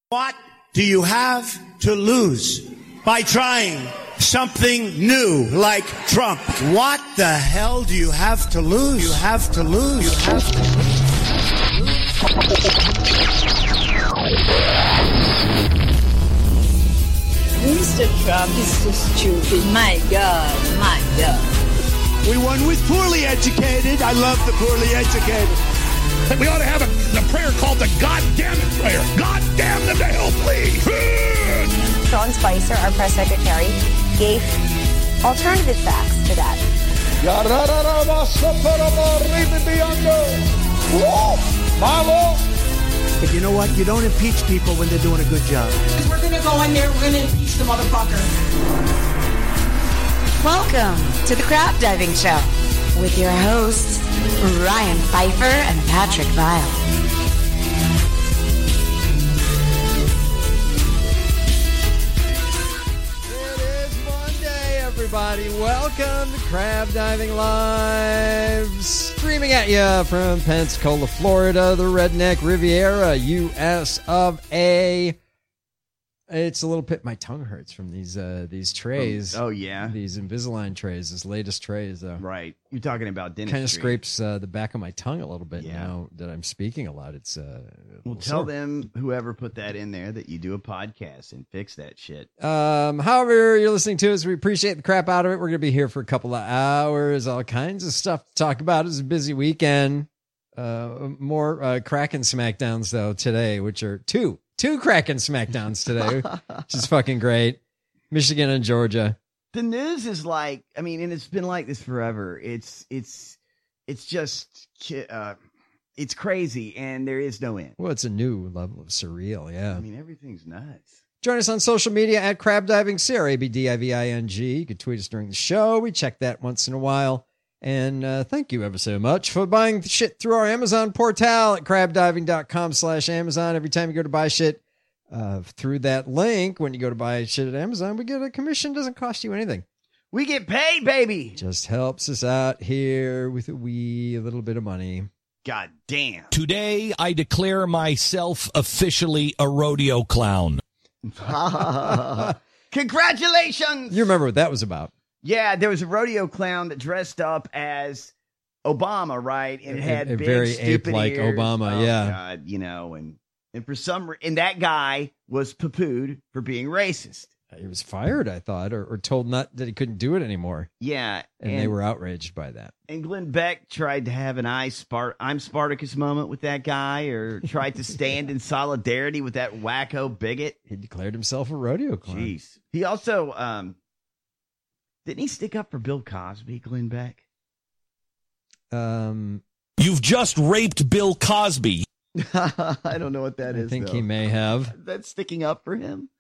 What do you have to lose by trying something new like Trump? What the hell do you have to lose? You have to lose. You have to lose. Mr. Trump is so stupid. My God, my God. We won with poorly educated. I love the poorly educated. We ought to have a prayer called the God damn it prayer. God damn them to hell, please. Sean Spicer, our press secretary, gave alternative facts to that. But you know what? You don't impeach people when they're doing a good job. We're going to go in there, we're going to impeach the motherfucker. Welcome to the Crap Diving Show with your hosts, Ryan Pfeiffer and Patrick Vile. It is Monday, everybody. Welcome to Crab Diving Live. Streaming at you from Pensacola, Florida, the Redneck Riviera, U.S. of A. It's a little bit. My tongue hurts from these trays. Oh yeah, these Invisalign trays. This latest trays, though. Right. You're talking about dentistry. Kind of scrapes the back of my tongue a little bit now that I'm speaking a lot. It's well, tell them whoever put that in there that you do a podcast and fix that shit. However you're listening to us, we appreciate the crap out of it. We're gonna be here for a couple of hours. All kinds of stuff to talk about. It's a busy weekend. More Kraken Smackdowns though today, which are two Kraken Smackdowns today, which is fucking great. Michigan and Georgia. The news is like, I mean, and it's been like this forever. It's just, it's crazy, and there is no end. Well, it's a new level of surreal, yeah. I mean, everything's nuts. Join us on social media at Crab Diving, CRABDIVING. You can tweet us during the show. We check that once in a while. And thank you ever so much for buying shit through our Amazon portal at crabdiving.com/Amazon. Every time you go to buy shit through that link, when you go to buy shit at Amazon, we get a commission. Doesn't cost you anything. We get paid, baby. Just helps us out here with a little bit of money. God damn. Today, I declare myself officially a rodeo clown. Congratulations. You remember what that was about. Yeah, there was a rodeo clown that dressed up as Obama, right? And it had big, very stupid ape-like ears. Obama, oh, yeah. God, you know, and for some and that guy was poo-pooed for being racist. He was fired, I thought, or told not that he couldn't do it anymore. Yeah, and they were outraged by that. And Glenn Beck tried to have an I'm Spartacus moment with that guy, or tried to stand in solidarity with that wacko bigot. He declared himself a rodeo clown. Jeez. He also didn't he stick up for Bill Cosby, Glenn Beck? You've just raped Bill Cosby. I don't know what that is. I think though. he may have. That's sticking up for him.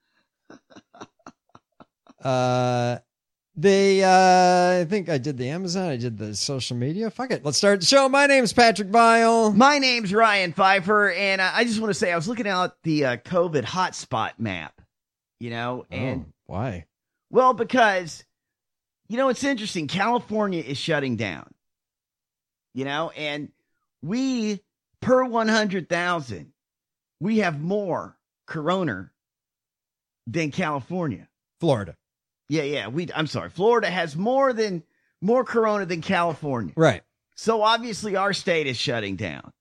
I think I did the Amazon. I did the social media. Fuck it. Let's start the show. My name's Patrick Vile. My name's Ryan Pfeiffer. And I just want to say, I was looking out the COVID hotspot map, you know, and why? Well, because, you know, it's interesting. California is shutting down, you know, and we, per 100,000, we have more corona than California. Florida. Yeah. I'm sorry. Florida has more corona than California. Right. So obviously our state is shutting down.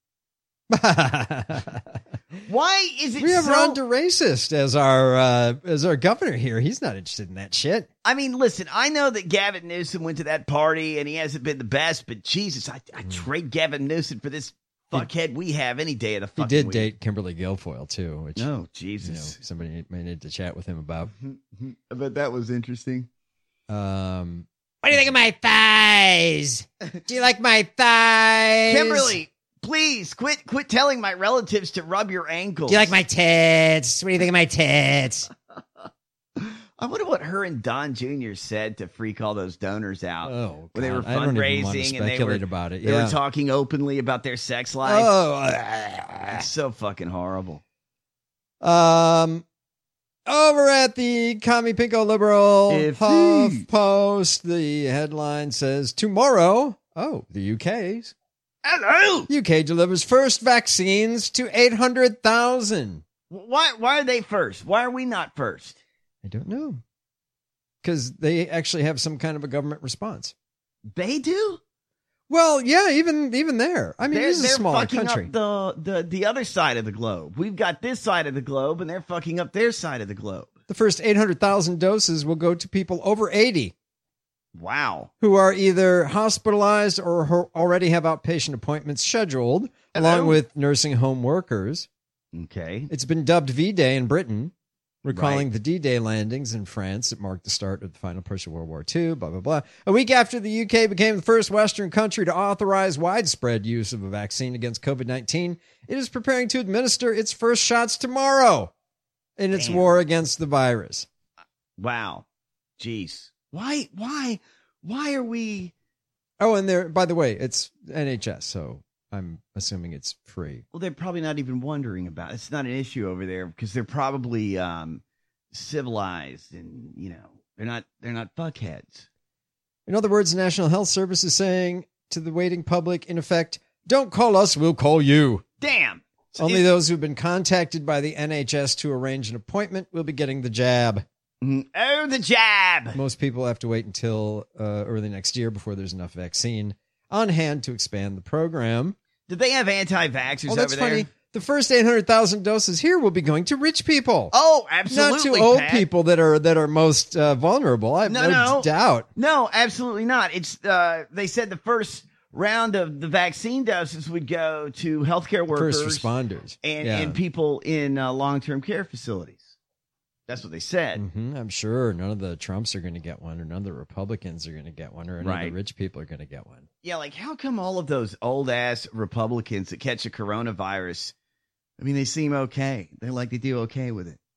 Why is it we have so... Ron DeRacist as our governor here. He's not interested in that shit. I mean, listen, I know that Gavin Newsom went to that party and he hasn't been the best, but Jesus, I trade Gavin Newsom for this fuckhead we have any day of the fucking week. He did date Kimberly Guilfoyle, too. Which, oh, Jesus. You know, somebody may need to chat with him about. I bet that was interesting. What do you think of my thighs? Do you like my thighs? Kimberly, please quit telling my relatives to rub your ankles. Do you like my tits? What do you think of my tits? I wonder what her and Don Jr. said to freak all those donors out. Oh, when they were I don't even want to fundraising and speculate about it. They were talking openly about their sex life. Oh, it's so fucking horrible. Over at the Commie Pinko Liberal Huff Post, the headline says, tomorrow, the UK's. Hello! UK delivers first vaccines to 800,000 Why are they first? Why are we not first? I don't know. Because they actually have some kind of a government response. They do? Well, yeah, even there. I mean, this is a smaller fucking country. Up the other side of the globe. We've got this side of the globe, and they're fucking up their side of the globe. The first 800,000 doses will go to people over 80 Wow. who are either hospitalized or who already have outpatient appointments scheduled, along with nursing home workers. Okay. It's been dubbed V-Day in Britain, recalling Right. the D-Day landings in France that marked the start of the final push of World War II, blah, blah, blah. A week after the UK became the first Western country to authorize widespread use of a vaccine against COVID-19, it is preparing to administer its first shots tomorrow in its war against the virus. Wow. Jeez. Why are we... Oh, and there, by the way, it's NHS, so I'm assuming it's free. Well, they're probably not even wondering about it. It's not an issue over there because they're probably civilized and, they're not fuckheads. In other words, the National Health Service is saying to the waiting public, in effect, don't call us, we'll call you. Damn. So Only those who've been contacted by the NHS to arrange an appointment will be getting the jab. Oh, the jab. Most people have to wait until early next year before there's enough vaccine on hand to expand the program. Did they have anti-vaxxers That's over there? funny. The first 800,000 doses here will be going to rich people. Oh, absolutely, Not to old Pat. people that are most vulnerable. I have no doubt. No, absolutely not. It's they said the first round of the vaccine doses would go to healthcare workers, First responders, and people in long-term care facilities. That's what they said. Mm-hmm. I'm sure none of the Trumps are going to get one, or none of the Republicans are going to get one, or any of the rich people are going to get one. Yeah, like how come all of those old-ass Republicans that catch the coronavirus, I mean, they seem okay. They do okay with it.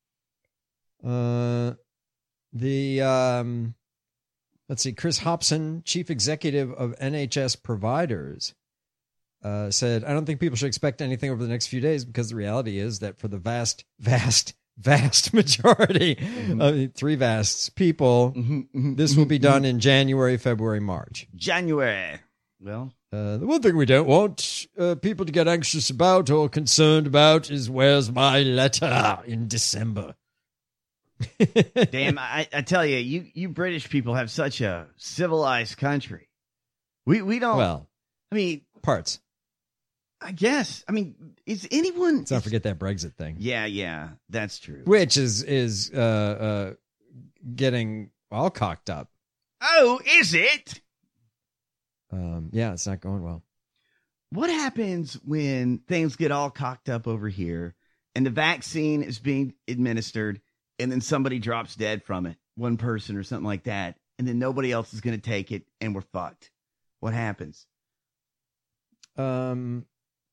Let's see, Chris Hobson, chief executive of NHS providers, said, I don't think people should expect anything over the next few days because the reality is that for the vast majority, three vasts people, this will be done in January, February, March. January. Well, the one thing we don't want people to get anxious about or concerned about is where's my letter in December. damn, I tell you, you British people have such a civilized country. We don't. Well, I mean, parts. I guess. I mean, is anyone? Let's not forget that Brexit thing. Yeah, that's true. Which is getting all cocked up. Oh, is it? Yeah, it's not going well. What happens when things get all cocked up over here and the vaccine is being administered and then somebody drops dead from it, one person or something like that, and then nobody else is going to take it and we're fucked? What happens? Well,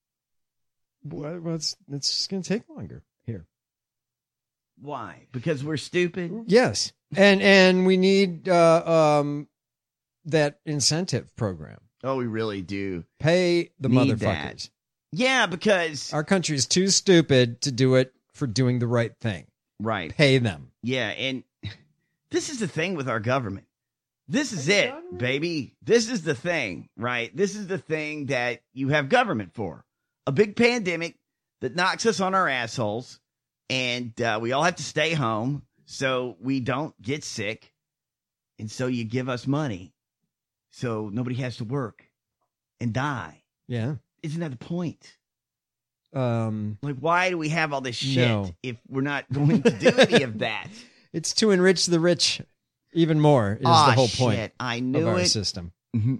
it's just going to take longer here. Why? Because we're stupid? Yes. And we need that incentive program. Oh, we really do. Pay the Need motherfuckers. that. Yeah, because our country is too stupid to do it for doing the right thing. Right. Pay them. Yeah, and this is the thing with our government. This is it, baby. This is the thing, right? This is the thing that you have government for. A big pandemic that knocks us on our assholes, and we all have to stay home so we don't get sick, and so you give us money so nobody has to work and die. Yeah. Isn't that the point? Like, why do we have all this shit if we're not going to do any of that? It's to enrich the rich even more is the whole point of our system.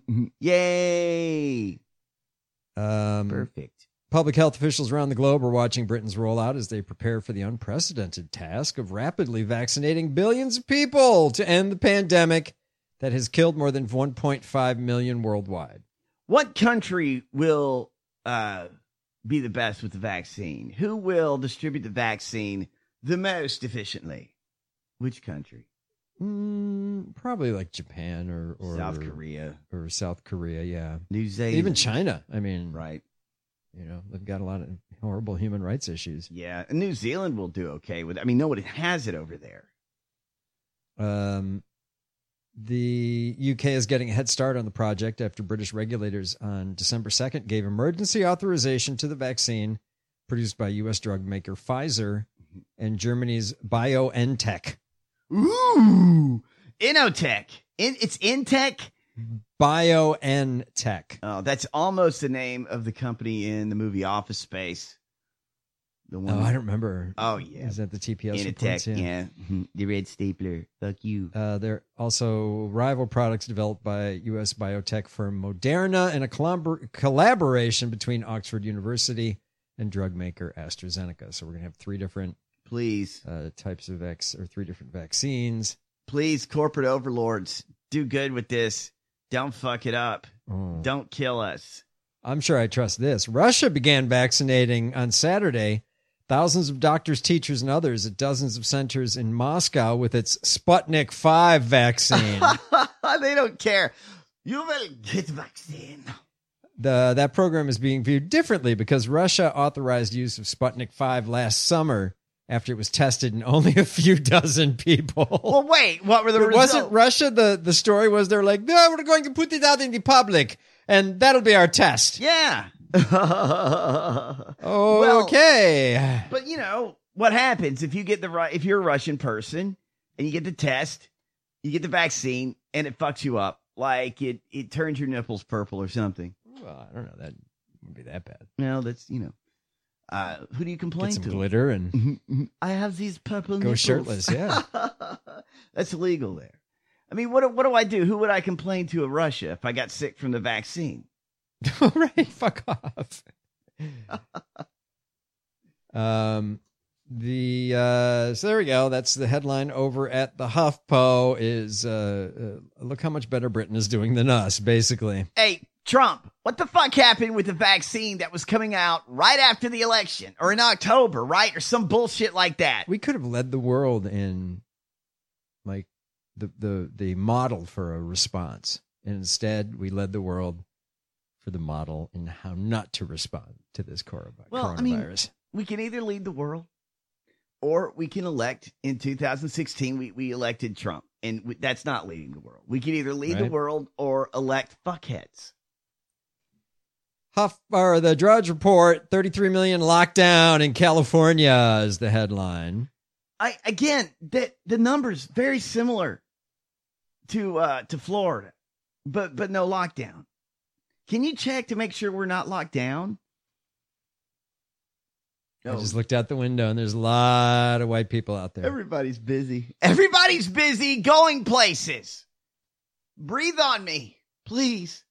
Yay. Perfect. Public health officials around the globe are watching Britain's rollout as they prepare for the unprecedented task of rapidly vaccinating billions of people to end the pandemic that has killed more than 1.5 million worldwide. What country will be the best with the vaccine? Who will distribute the vaccine the most efficiently? Which country? Probably like Japan or South Korea. Or South Korea, yeah. New Zealand. Even China. I mean, right. You know, they've got a lot of horrible human rights issues. Yeah, and New Zealand will do okay with it. I mean, nobody has it over there. The UK is getting a head start on the project after British regulators on December 2nd gave emergency authorization to the vaccine produced by U.S. drug maker Pfizer and Germany's BioNTech. Ooh, Inotech. It's Intech. BioNTech. Oh, that's almost the name of the company in the movie Office Space. The one. Oh, I don't remember. Oh, yeah. Is that the TPS Inotech, reports? yeah. The red stapler. Fuck you. They're also rival products developed by U.S. biotech firm Moderna and a collaboration between Oxford University and drug maker AstraZeneca. So we're going to have three different types of three different vaccines. Please, corporate overlords, do good with this. Don't fuck it up. Don't kill us. I'm sure I trust this. Russia began vaccinating on Saturday thousands of doctors, teachers, and others at dozens of centers in Moscow with its Sputnik 5 vaccine. They don't care. You will get vaccine. That program is being viewed differently because Russia authorized use of Sputnik 5 last summer after it was tested in only a few dozen people. Well, wait, what were the results? Wasn't Russia, the story was they're like, no, we're going to put it out in the public, and that'll be our test. Yeah. Okay. But you know what happens if you get if you're a Russian person and you get the test, you get the vaccine, and it fucks you up, like it turns your nipples purple or something. Well, I don't know, that wouldn't be that bad. No, that's who do you complain Get to? some glitter and I have these purple go nipples. shirtless. Yeah, that's illegal there. I mean, what do I do? Who would I complain to in Russia if I got sick from the vaccine? Right, fuck off. So there we go. That's the headline over at the HuffPo. Is look how much better Britain is doing than us, basically. Hey, Trump, what the fuck happened with the vaccine that was coming out right after the election or in October, right? Or some bullshit like that. We could have led the world in like the model for a response. And instead, we led the world for the model in how not to respond to this coronavirus. Well, I mean, we can either lead the world or we can elect. In 2016, we elected Trump, and that's not leading the world. We can either lead the world or elect fuckheads. The Drudge Report, 33 million lockdown in California is the headline. The numbers very similar to Florida, but no lockdown. Can you check to make sure we're not locked down? I just looked out the window and there's a lot of white people out there. Everybody's busy. Everybody's busy going places. Breathe on me, please.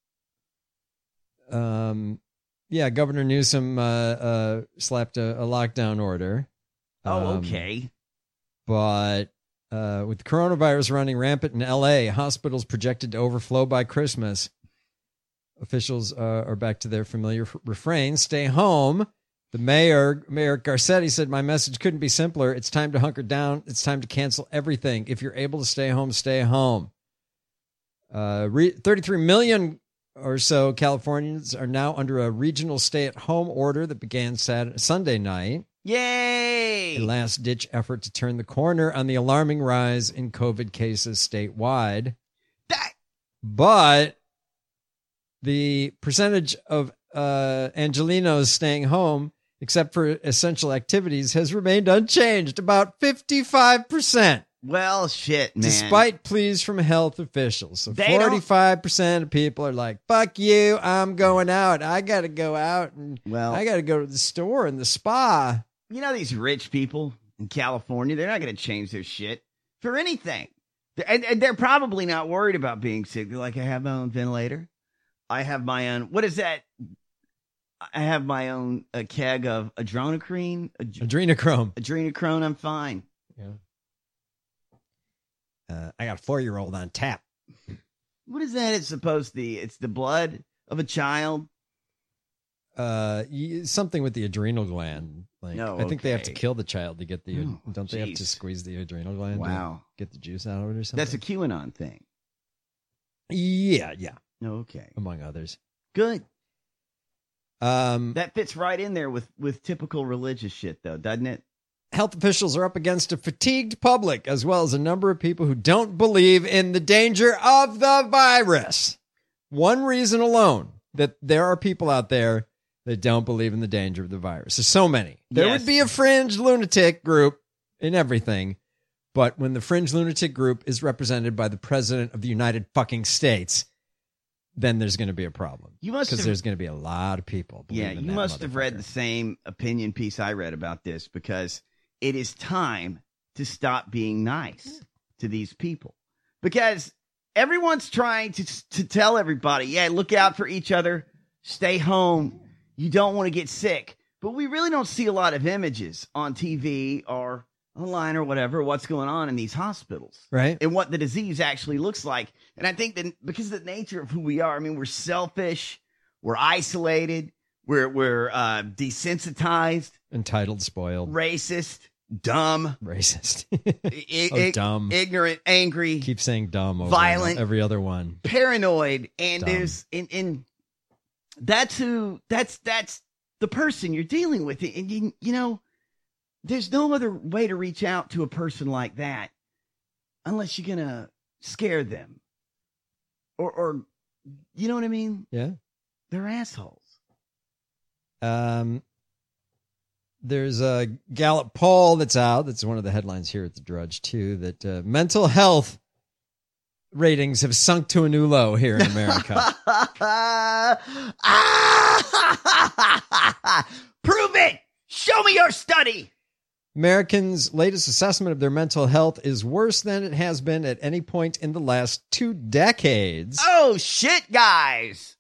Yeah, Governor Newsom slapped a lockdown order. Okay. But with the coronavirus running rampant in L.A., hospitals projected to overflow by Christmas. Officials are back to their familiar refrain, stay home. The Mayor Garcetti said, my message couldn't be simpler. It's time to hunker down. It's time to cancel everything. If you're able to stay home, stay home. 33 million or so Californians are now under a regional stay-at-home order that began Sunday night. Yay! A last-ditch effort to turn the corner on the alarming rise in COVID cases statewide. But the percentage of Angelenos staying home, except for essential activities, has remained unchanged, about 55%. Well, shit, man. Despite pleas from health officials. So 45% of people are like, fuck you, I'm going out. I got to go out and I got to go to the store and the spa. You know, these rich people in California, they're not going to change their shit for anything. And they're probably not worried about being sick. They're like, I have my own ventilator. I have my own, what is that? I have my own keg of adrenochrome. Adrenochrome, I'm fine. Yeah. I got a 4-year-old on tap. What is that? It's supposed to be. It's the blood of a child. Something with the adrenal gland. Like, I think they have to kill the child to get the. Don't they have to squeeze the adrenal gland? Wow. To get the juice out of it or something. That's a QAnon thing. Yeah. Okay. Among others. Good. That fits right in there with typical religious shit, though, doesn't it? Health officials are up against a fatigued public, as well as a number of people who don't believe in the danger of the virus. One reason alone that there are people out there that don't believe in the danger of the virus. There's so many. There Yes. would be a fringe lunatic group in everything. But when the fringe lunatic group is represented by the president of the United fucking States, then there's going to be a problem. You must Because have- there's going to be a lot of people. Yeah, believing you that must have read motherfucker. the same opinion piece I read about this, because it is time to stop being nice to these people. Because everyone's trying to tell everybody, yeah, look out for each other, stay home, you don't want to get sick. But we really don't see a lot of images on TV or online or whatever, what's going on in these hospitals. Right. And what the disease actually looks like. And I think that because of the nature of who we are, I mean, we're selfish, we're isolated, we're desensitized, Entitled, spoiled, racist, dumb, racist. Dumb. ignorant, angry, Keep saying dumb over Violent. every other one. paranoid, and Dumb. there's and that's the person you're dealing with. And you know, there's no other way to reach out to a person like that unless you're gonna scare them. Or you know what I mean? Yeah. They're assholes. There's a Gallup poll that's out. That's one of the headlines here at the Drudge, too, that mental health ratings have sunk to a new low here in America. Prove it! Show me your study! Americans' latest assessment of their mental health is worse than it has been at any point in the last 2 decades. Oh, shit, guys!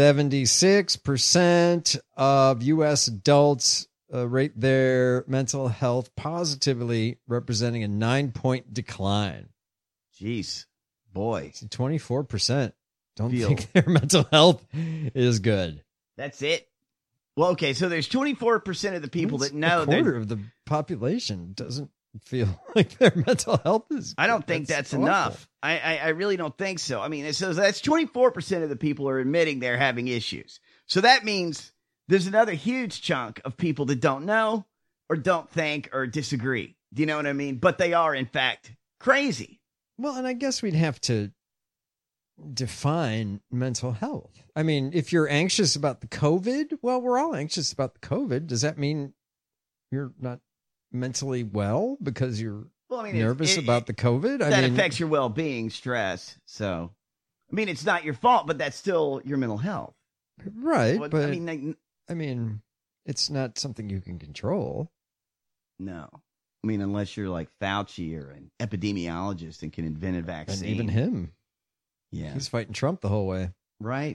76% of U.S. adults rate their mental health positively, representing a 9-point decline. Jeez, boy. 24% don't Feel- think their mental health is good. That's it. Well, okay, so there's 24% of the people that know a they're- quarter of the population doesn't feel like their mental health is I don't good. think that's awful. enough. I really don't think so. I mean, so that's 24% of the people are admitting they're having issues. So that means there's another huge chunk of people that don't know or don't think or disagree. Do you know what I mean? But they are, in fact, crazy. Well, and I guess we'd have to define mental health. I mean, if you're anxious about the COVID, well, we're all anxious about the COVID. Does that mean you're not mentally well because you're Well, I mean, nervous about the COVID? That affects your well-being, stress. So, I mean, it's not your fault, but that's still your mental health. right, Well, but I mean, it's not something you can control. no. I mean, unless you're like Fauci or an epidemiologist and can invent a vaccine. And even him, Yeah. he's fighting Trump the whole way. Right.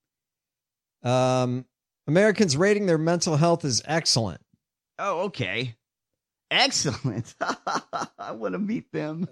Americans rating their mental health as excellent. Oh, okay. Excellent. I want to meet them.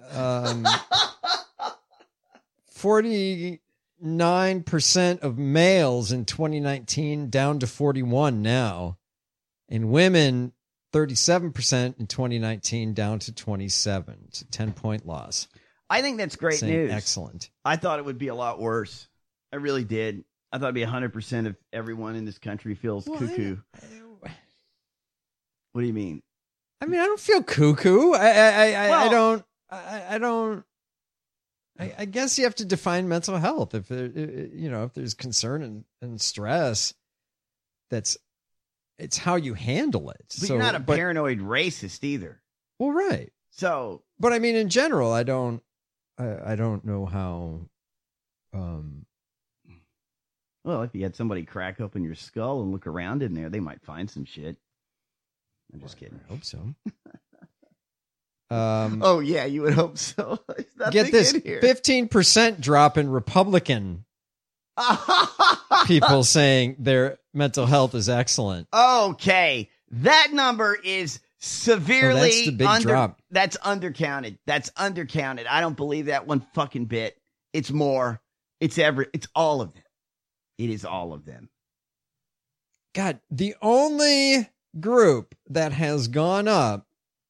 49% of males in 2019, down to 41 now. And women, 37% in 2019, down to 27. It's a 10-point loss. I think that's great Saying news. excellent. I thought it would be a lot worse. I really did. I thought it'd be 100% of everyone in this country feels cuckoo. What do you mean? I mean, I don't feel cuckoo. I Well- don't. I guess you have to define mental health. If if there's concern and stress, it's how you handle it. But you're not a paranoid racist either. Well, right. So, But I mean, in general, I don't know how. well, if you had somebody crack open your skull and look around in there, they might find some shit. I'm just kidding. I hope so. Oh yeah, you would hope so. There's nothing Get this: in here. 15% drop in Republican people saying their mental health is excellent. Okay, that number is severely that's the big drop. That's undercounted. That's undercounted. I don't believe that one fucking bit. It's more. It's all of them. It is all of them. God, the only group that has gone up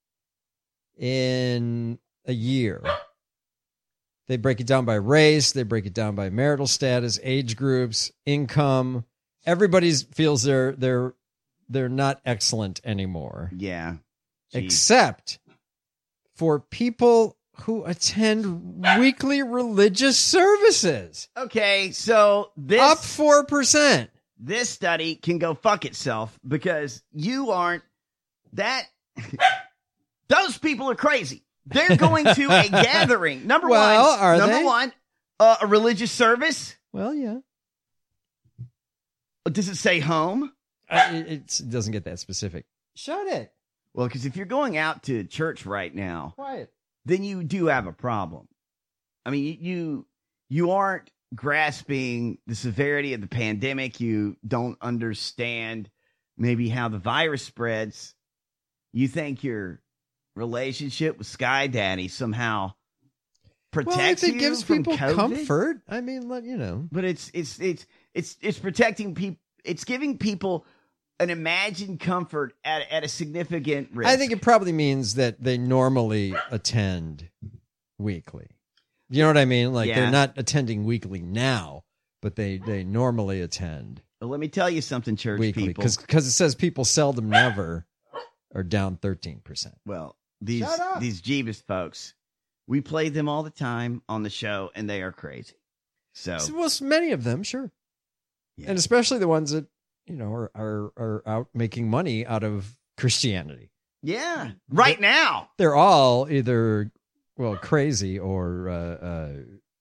in a year. They break it down by race. They break it down by marital status, age groups, income. Everybody feels they're not excellent anymore. Yeah. Except for people who attend weekly religious services. Okay, so this Up 4%. this study can go fuck itself because you aren't that. Those people are crazy. They're going to a gathering. Number one, a religious service. Well, yeah. Does it say home? It doesn't get that specific. Shut it. Well, because if you're going out to church right now, Quiet. then you do have a problem. I mean, you aren't grasping the severity of the pandemic. You don't understand maybe how the virus spreads. You think your relationship with Sky Daddy somehow protects it gives from people COVID? comfort. I mean, you know. But it's protecting people. It's giving people an imagined comfort at a significant risk. I think it probably means that they normally attend weekly. You know what I mean? Like they're not attending weekly now, but they normally attend. Well, let me tell you something, church weekly, people. because it says people seldom never are down 13%. Well, these Jeebus folks, we play them all the time on the show, and they are crazy. So well, many of them, sure, and especially the ones that are out making money out of Christianity. Yeah, now they're all either crazy or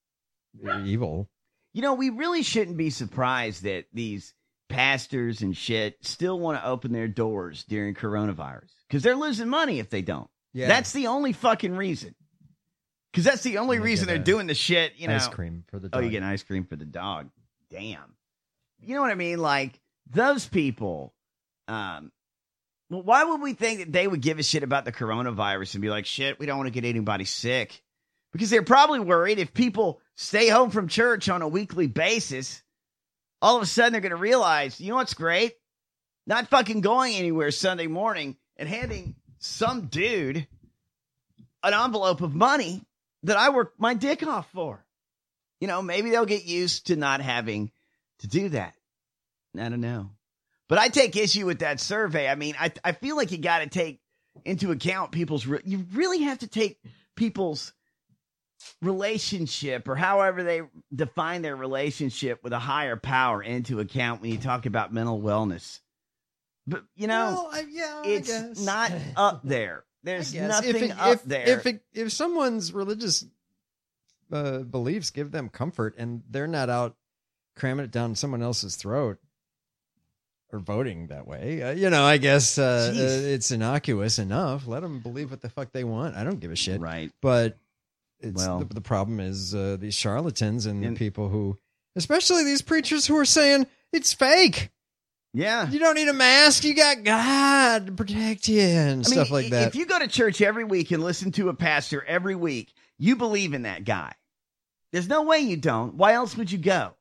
evil. You know, we really shouldn't be surprised that these pastors and shit still want to open their doors during coronavirus because they're losing money if they don't. Yeah, that's the only fucking reason. Because that's the only reason they're doing the shit. You know, ice cream for the dog. Oh, you get an ice cream for the dog. Damn. You know what I mean? Like those people. Well, why would we think that they would give a shit about the coronavirus and be like, shit, we don't want to get anybody sick? Because they're probably worried if people stay home from church on a weekly basis, all of a sudden they're going to realize, you know what's great? Not fucking going anywhere Sunday morning and handing some dude an envelope of money that I worked my dick off for. You know, maybe they'll get used to not having to do that. I don't know. But I take issue with that survey. I mean, I feel like you got to take into account you really have to take people's relationship or however they define their relationship with a higher power into account when you talk about mental wellness. But, you know, it's not up there. There's nothing up there. If someone's religious beliefs give them comfort and they're not out cramming it down someone else's throat, or voting that way, I guess it's innocuous enough. Let them believe what the fuck they want. I don't give a shit. Right. But it's the problem is these charlatans and the people who, especially these preachers who are saying it's fake. Yeah. You don't need a mask. You got God to protect you and stuff like that. If you go to church every week and listen to a pastor every week, you believe in that guy. There's no way you don't. Why else would you go?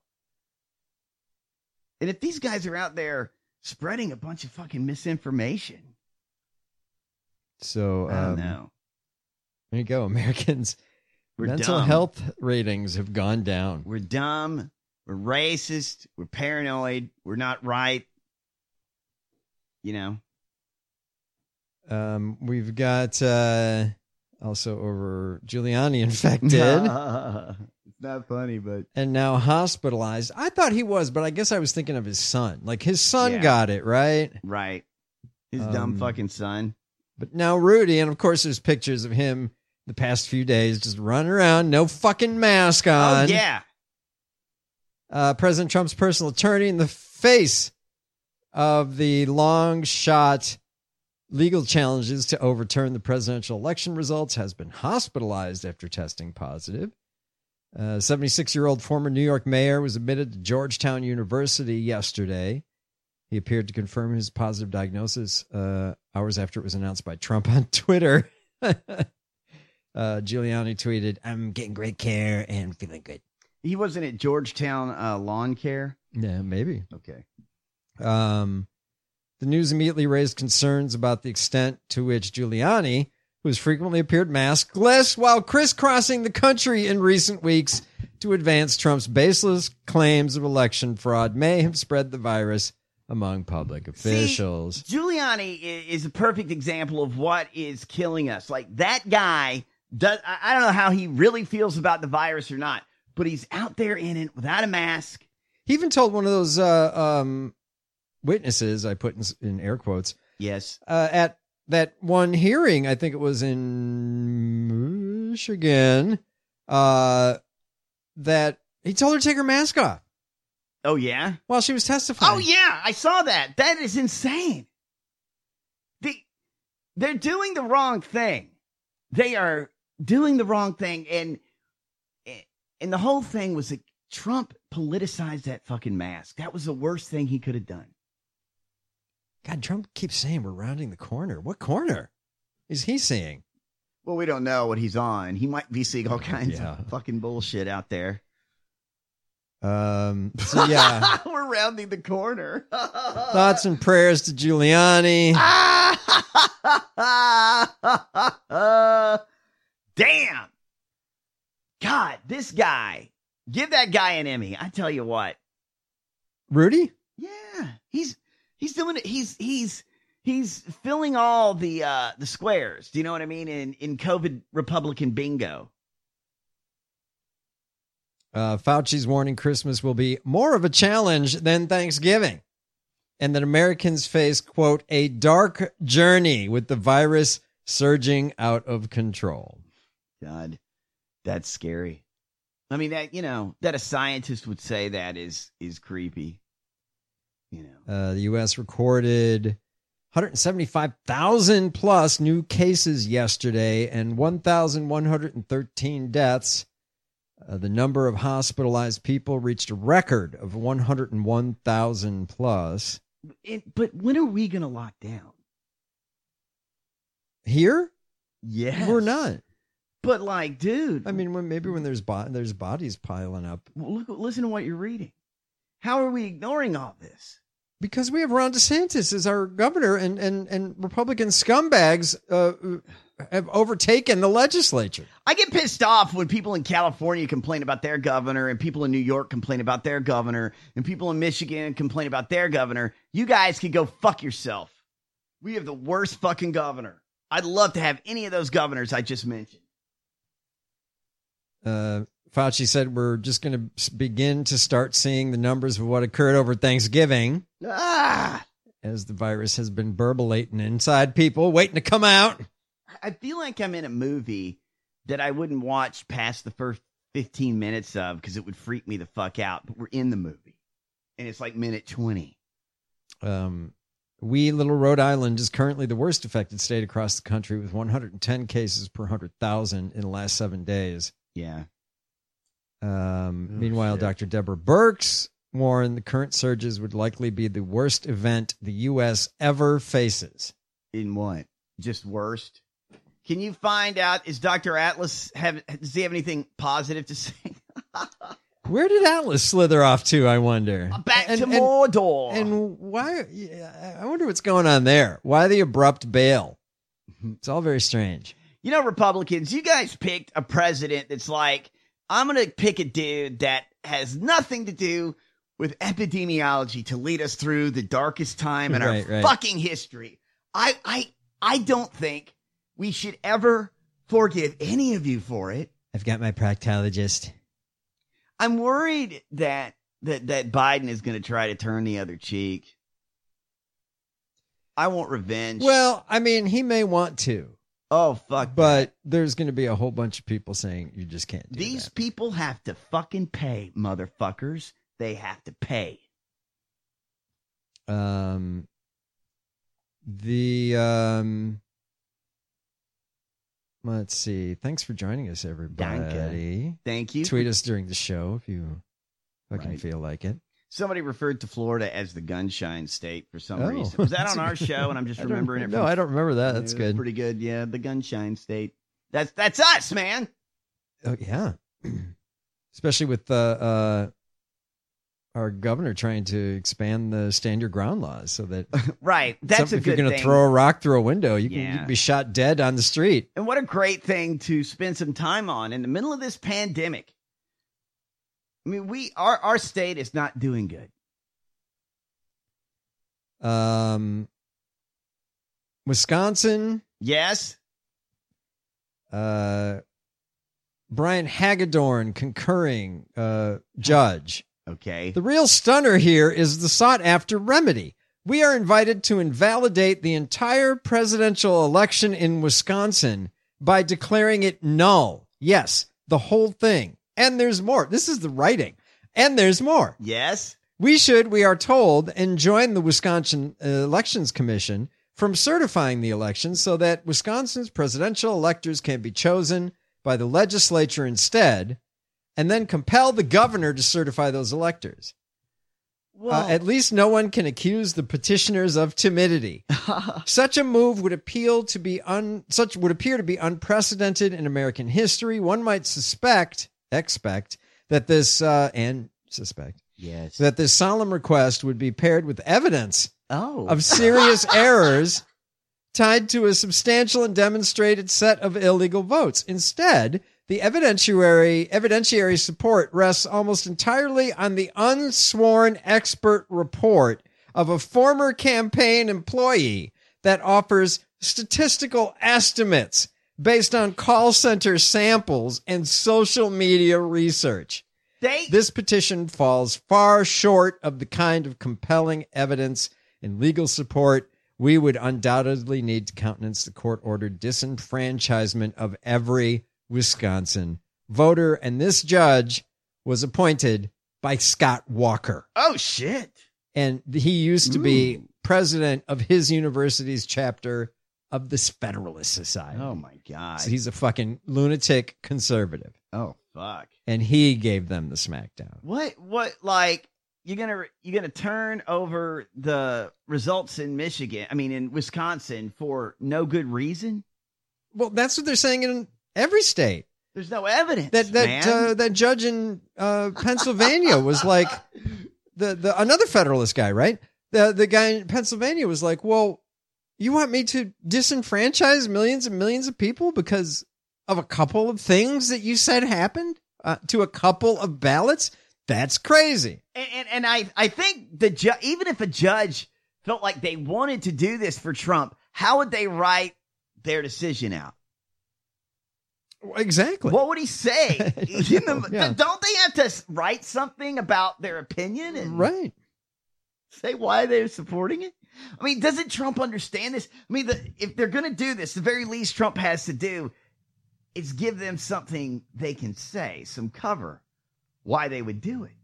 And if these guys are out there spreading a bunch of fucking misinformation. So, I don't know. There you go. Americans' mental health ratings have gone down. We're dumb. We're racist. We're paranoid. We're not right. You know? We've got also over Giuliani infected. It's not funny, but... And now hospitalized. I thought he was, but I guess I was thinking of his son. Like, his son got it, right? Right. His dumb fucking son. But now Rudy, and of course there's pictures of him the past few days just running around, no fucking mask on. Oh, yeah. President Trump's personal attorney in the face of the long shot legal challenges to overturn the presidential election results has been hospitalized after testing positive. 76-year-old former New York mayor was admitted to Georgetown University yesterday. He appeared to confirm his positive diagnosis hours after it was announced by Trump on Twitter. Giuliani tweeted, "I'm getting great care and feeling good." He wasn't at Georgetown Lawn Care? Yeah, maybe. Okay. The news immediately raised concerns about the extent to which Giuliani, who has frequently appeared maskless while crisscrossing the country in recent weeks to advance Trump's baseless claims of election fraud, may have spread the virus among public officials. See, Giuliani is a perfect example of what is killing us. Like, that guy, I don't know how he really feels about the virus or not, but he's out there in it without a mask. He even told one of those witnesses, I put in air quotes, Yes. at that one hearing, I think it was in Michigan, that he told her to take her mask off Oh, yeah? while she was testifying. Oh, yeah. I saw that. That is insane. They're doing the wrong thing. They are doing the wrong thing. And the whole thing was that Trump politicized that fucking mask. That was the worst thing he could have done. God, Trump keeps saying we're rounding the corner. What corner is he seeing? Well, we don't know what he's on. He might be seeing all kinds of fucking bullshit out there. So yeah. We're rounding the corner. Thoughts and prayers to Giuliani. Damn. God, this guy. Give that guy an Emmy. I tell you what. Rudy? Yeah. He's doing it. He's filling all the squares. Do you know what I mean? In COVID Republican bingo. Fauci's warning Christmas will be more of a challenge than Thanksgiving, and that Americans face, quote, a dark journey with the virus surging out of control. God, that's scary. I mean, that a scientist would say that is creepy. The U.S. recorded 175,000 plus new cases yesterday and 1,113 deaths. The number of hospitalized people reached a record of 101,000 plus. But when are we going to lock down? Here? Yes. We're not. But like, dude. I mean, when there's bodies piling up. Listen to what you're reading. How are we ignoring all this? Because we have Ron DeSantis as our governor, and Republican scumbags have overtaken the legislature. I get pissed off when people in California complain about their governor, and people in New York complain about their governor, and people in Michigan complain about their governor. You guys can go fuck yourself. We have the worst fucking governor. I'd love to have any of those governors I just mentioned. Fauci said we're just going to begin to start seeing the numbers of what occurred over Thanksgiving. As the virus has been burbulating inside people, waiting to come out. I feel like I'm in a movie that I wouldn't watch past the first 15 minutes of because it would freak me the fuck out. But we're in the movie, and it's like minute 20. Wee little Rhode Island is currently the worst affected state across the country with 110 cases per 100,000 in the last 7 days. Yeah. Meanwhile, Dr. Deborah Birx warned the current surges would likely be the worst event the U.S. ever faces. In what? Just worst? Can you find out, does Dr. Atlas does he have anything positive to say? Where did Atlas slither off to, I wonder? Back to Mordor. And why? I wonder what's going on there. Why the abrupt bail? It's all very strange. You know, Republicans, you guys picked a president that's like, I'm going to pick a dude that has nothing to do with epidemiology to lead us through the darkest time in our fucking history. I don't think we should ever forgive any of you for it. I've got my proctologist. I'm worried that Biden is going to try to turn the other cheek. I want revenge. Well, I mean, he may want to. Oh, fuck. But there's going to be a whole bunch of people saying you just can't do These that. people have to fucking pay, motherfuckers. They have to pay. Let's see. Thanks for joining us, everybody. Thank you. Tweet us during the show if you fucking feel like it. Somebody referred to Florida as the Gunshine State for some reason. Was that on our show? And I'm just remembering it. No, I don't remember that. That's good. Pretty good. Yeah, the Gunshine State. That's us, man. Oh yeah, especially with our governor trying to expand the stand your ground laws so that right. That's a if good you're going to throw a rock through a window, you can be shot dead on the street. And what a great thing to spend some time on in the middle of this pandemic. I mean, our state is not doing good. Wisconsin. Yes. Brian Hagedorn concurring judge Okay. The real stunner here is the sought-after remedy. We are invited to invalidate the entire presidential election in Wisconsin by declaring it null. Yes, the whole thing. And there's more. This is the writing. And there's more. Yes. We are told, enjoin the Wisconsin Elections Commission from certifying the election so that Wisconsin's presidential electors can be chosen by the legislature instead, and then compel the governor to certify those electors. Well, At least no one can accuse the petitioners of timidity. Such a move would appear to be unprecedented in American history. One might expect that this yes. that this solemn request would be paired with evidence Oh. of serious errors tied to a substantial and demonstrated set of illegal votes. Instead, the evidentiary support rests almost entirely on the unsworn expert report of a former campaign employee that offers statistical estimates based on call center samples and social media research. This petition falls far short of the kind of compelling evidence and legal support we would undoubtedly need to countenance the court-ordered disenfranchisement of every Wisconsin voter. And this judge was appointed by Scott Walker. Oh, shit. And he used to be president of his university's chapter of this Federalist Society. Oh, my God. So he's a fucking lunatic conservative. Oh, fuck. And he gave them the smackdown. What, like, you're gonna turn over the results in in Wisconsin for no good reason? Well, that's what they're saying in every state. There's no evidence. That judge in Pennsylvania was like the another Federalist guy, right? The guy in Pennsylvania was like, well, you want me to disenfranchise millions and millions of people because of a couple of things that you said happened to a couple of ballots? That's crazy. And I think even if a judge felt like they wanted to do this for Trump, how would they write their decision out? Exactly. What would he say? Yeah. Don't they have to write something about their opinion and Right. say why they're supporting it? I mean, doesn't Trump understand this? I mean, if they're going to do this, the very least Trump has to do is give them something they can say, some cover, why they would do it.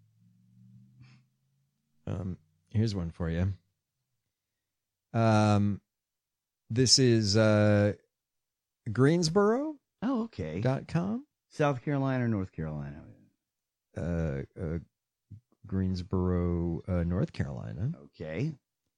Here's one for you. This is Greensboro.com. Oh, okay. South Carolina or North Carolina? Greensboro, North Carolina. Okay.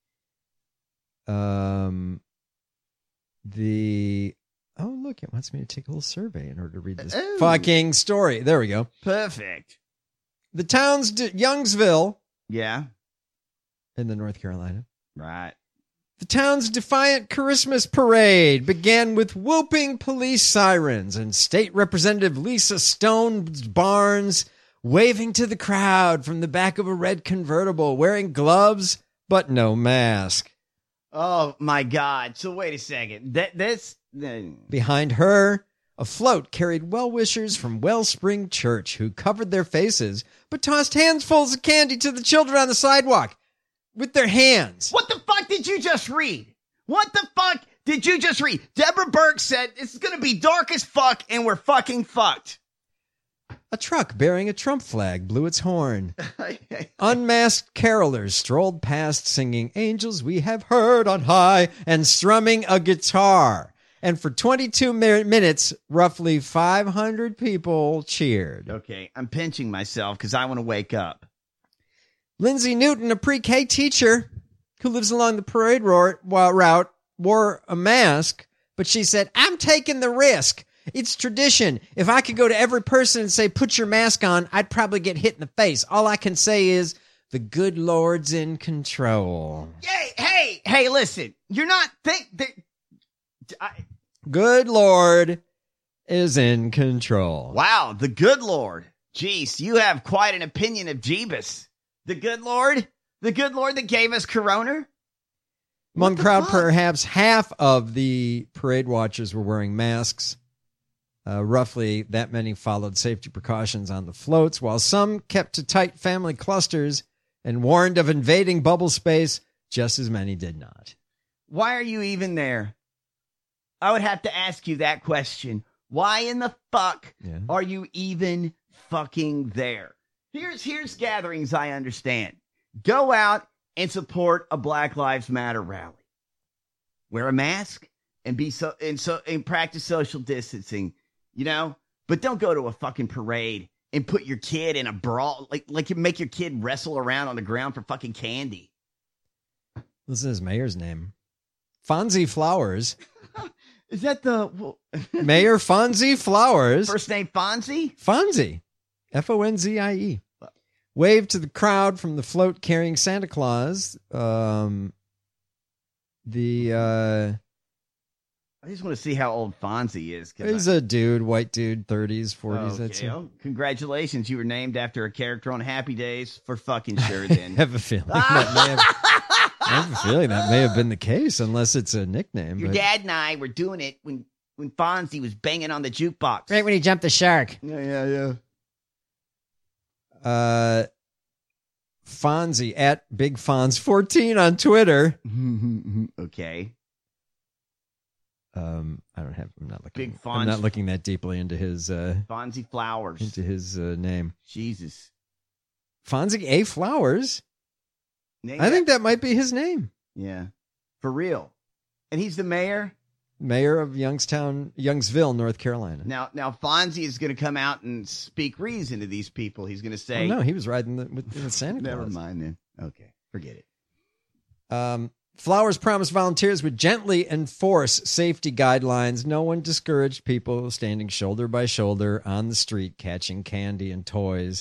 Look, it wants me to take a little survey in order to read this fucking story. There we go. Perfect. The town's Youngsville. Yeah. In the North Carolina. Right. The town's defiant Christmas parade began with whooping police sirens and State Representative Lisa Stone Barnes waving to the crowd from the back of a red convertible, wearing gloves but no mask. Oh, my God. So wait a second. Behind her, a float carried well-wishers from Wellspring Church who covered their faces but tossed handfuls of candy to the children on the sidewalk with their hands. What the fuck did you just read? Deborah Burke said it's going to be dark as fuck and we're fucking fucked. A truck bearing a Trump flag blew its horn. Unmasked carolers strolled past singing "Angels We Have Heard on High" and strumming a guitar. And for 22 minutes, roughly 500 people cheered. Okay, I'm pinching myself because I want to wake up. Lindsay Newton, a pre-K teacher who lives along the parade route, wore a mask, but she said, "I'm taking the risk. It's tradition. If I could go to every person and say, put your mask on, I'd probably get hit in the face. All I can say is, the good Lord's in control." Hey, listen. You're not Good Lord is in control. Wow, the good Lord. Jeez, you have quite an opinion of Jeebus. The good Lord? The good Lord that gave us Corona? Among the crowd, perhaps half of the parade watchers were wearing masks. Roughly that many followed safety precautions on the floats, while some kept to tight family clusters and warned of invading bubble space. Just as many did not. Why are you even there? I would have to ask you that question. Why in the fuck are you even fucking there? Here's gatherings I understand. Go out and support a Black Lives Matter rally. Wear a mask and practice social distancing, you know? But don't go to a fucking parade and put your kid in a brawl, like you make your kid wrestle around on the ground for fucking candy. Listen to his mayor's name. Fonzie Flowers. Is that the... Mayor Fonzie Flowers. First name Fonzie? Fonzie. Fonzie. Waved to the crowd from the float carrying Santa Claus. I just want to see how old Fonzie is. He's a dude, white dude, 30s, 40s. Okay. Oh, congratulations. You were named after a character on Happy Days for fucking sure then. I have a feeling that may have been the case, unless it's a nickname. Your dad and I were doing it when Fonzie was banging on the jukebox. Right when he jumped the shark. Yeah. Fonzie at Big Fonz 14 on Twitter. Okay. I'm not looking. Big Fonz. I'm not looking that deeply into his Fonzie Flowers. Into his name. Jesus. Fonzie A. Flowers. Name I think that might be his name. Yeah. For real. And he's the mayor? Mayor of Youngsville, North Carolina. Now Fonzie is going to come out and speak reason to these people. He's going to say... Oh, no, he was riding with Santa Claus. Never mind then. Okay, forget it. Flowers promised volunteers would gently enforce safety guidelines. No one discouraged people standing shoulder by shoulder on the street catching candy and toys.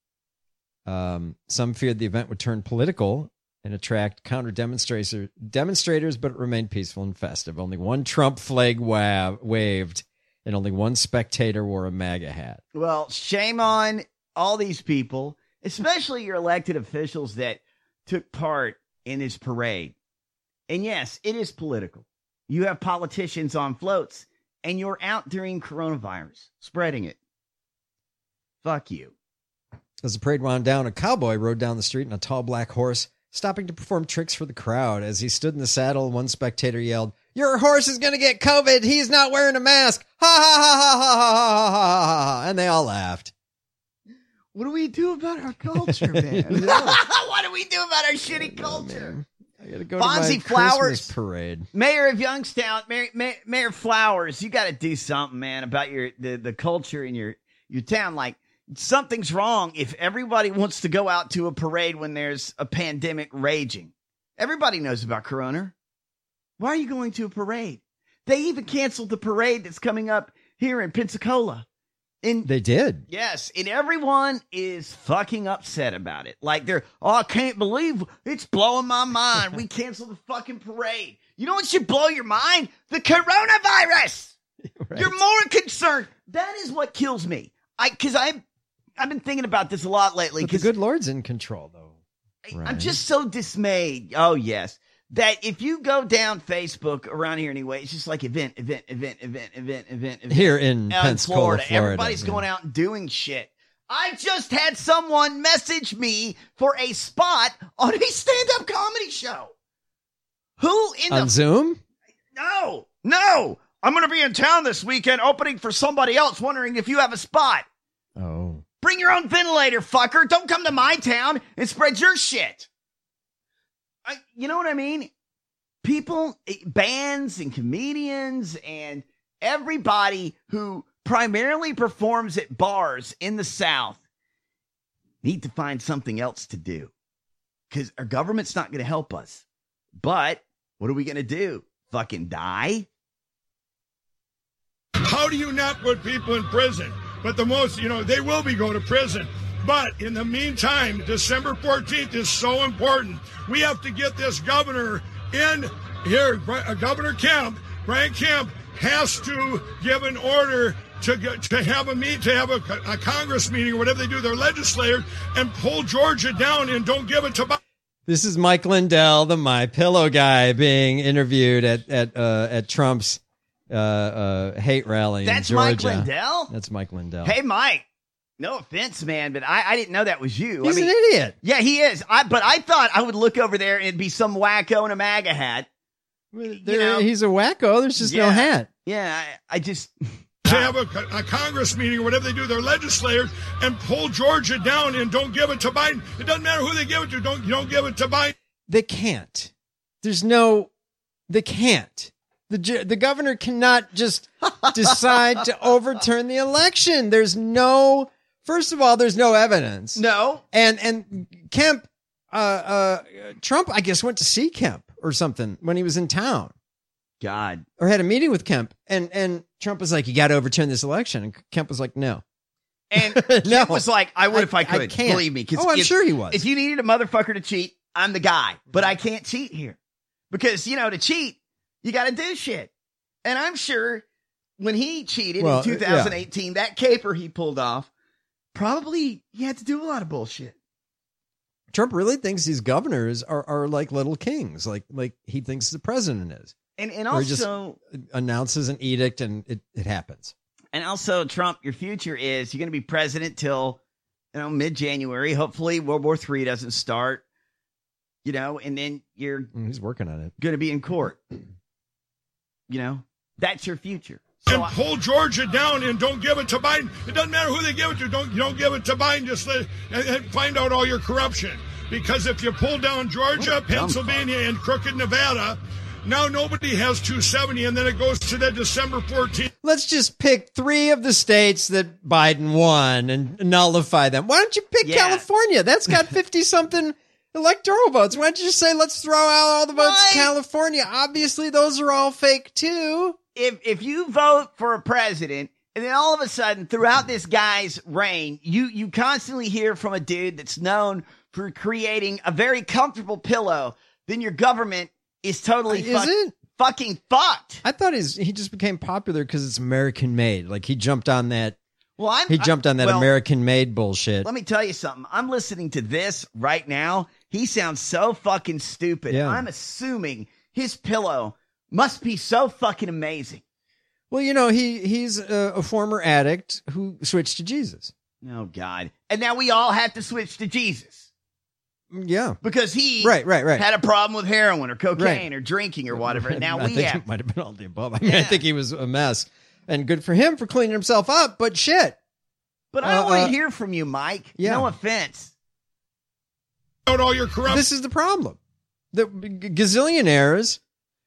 Some feared the event would turn political and attract demonstrators, but it remained peaceful and festive. Only one Trump flag waved, and only one spectator wore a MAGA hat. Well, shame on all these people, especially your elected officials that took part in this parade. And yes, it is political. You have politicians on floats, and you're out during coronavirus, spreading it. Fuck you. As the parade wound down, a cowboy rode down the street on a tall black horse, stopping to perform tricks for the crowd. As he stood in the saddle, one spectator yelled, "Your horse is going to get COVID. He's not wearing a mask. Ha, ha, ha, ha, ha, ha, ha, ha." And they all laughed. What do we do about our culture, man? What do we do about our shitty culture? I gotta go Fonzie to my Flowers Christmas parade. Mayor of Youngstown, Mayor Flowers, you got to do something, man, about the culture in your town. Like, something's wrong if everybody wants to go out to a parade when there's a pandemic raging. Everybody knows about Corona. Why are you going to a parade? They even canceled the parade that's coming up here in Pensacola. They did. Yes, and everyone is fucking upset about it. Like I can't believe it's blowing my mind. We canceled the fucking parade. You know what should blow your mind? The coronavirus. Right. You're more concerned. That is what kills me. Because I've been thinking about this a lot lately. But the good Lord's in control, though. Right. I'm just so dismayed. Oh, yes. That if you go down Facebook around here anyway, it's just like event. Here in Pensacola, Florida. Everybody's going out and doing shit. I just had someone message me for a spot on a stand-up comedy show. On Zoom? No. I'm going to be in town this weekend opening for somebody else, wondering if you have a spot. Oh. Bring your own ventilator, fucker. Don't come to my town and spread your shit. You know what I mean? People, bands and comedians and everybody who primarily performs at bars in the South need to find something else to do. Because our government's not going to help us. But what are we going to do? Fucking die? How do you not put people in prison? But the most, they will be going to prison. But in the meantime, December 14th is so important. We have to get this governor in here. Governor Kemp, Brian Kemp, has to give an order to have a Congress meeting or whatever they do, their legislators, and pull Georgia down and don't give it to Biden. This is Mike Lindell, the My Pillow guy, being interviewed at Trump's hate rally That's in Mike Georgia. Lindell? That's Mike Lindell. Hey, Mike. No offense, man, but I didn't know that was you. He's an idiot. Yeah, he is. But I thought I would look over there and it'd be some wacko in a MAGA hat. He's a wacko. There's just no hat. Yeah, I just... They have a Congress meeting or whatever they do, their legislators, and pull Georgia down and don't give it to Biden. It doesn't matter who they give it to. Don't give it to Biden. They can't. They can't. The governor cannot just decide to overturn the election. First of all, there's no evidence. No. And Kemp, Trump, I guess, went to see Kemp or something when he was in town. God. Or had a meeting with Kemp. And Trump was like, you got to overturn this election. And Kemp was like, no. And Kemp was like, I would if I could. I can't. Believe me. I'm sure he was. If you needed a motherfucker to cheat, I'm the guy. But I can't cheat here. Because, to cheat, you got to do shit. And I'm sure when he cheated in 2018, that caper he pulled off, probably he had to do a lot of bullshit. Trump really thinks these governors are like little kings, like he thinks the president is. And or he also just announces an edict and it happens. And also, Trump, your future is you're going to be president till mid-January. Hopefully World War III doesn't start. And then he's working on it. Going to be in court. That's your future. And pull Georgia down and don't give it to Biden. It doesn't matter who they give it to. Don't give it to Biden. Just and find out all your corruption. Because if you pull down Georgia, Pennsylvania, and crooked Nevada, now nobody has 270, and then it goes to that December 14th. Let's just pick 3 of the states that Biden won and nullify them. Why don't you pick California? That's got 50-something electoral votes. Why don't you just say, let's throw out all the votes in California? Obviously, those are all fake, too. If you vote for a president, and then all of a sudden, throughout this guy's reign, you constantly hear from a dude that's known for creating a very comfortable pillow, then your government is totally fucking fucked. I thought he just became popular because it's American made. Like he jumped on that. He jumped on that American made bullshit. Let me tell you something. I'm listening to this right now. He sounds so fucking stupid. Yeah. I'm assuming his pillow must be so fucking amazing. Well, he's a former addict who switched to Jesus. Oh, God. And now we all have to switch to Jesus. Yeah. Because he right. had a problem with heroin or cocaine or drinking or whatever. And now I think it might have been all the above. I think he was a mess. And good for him for cleaning himself up, but shit. But I don't want to hear from you, Mike. Yeah. No offense. All your corruption. This is the problem. The gazillionaires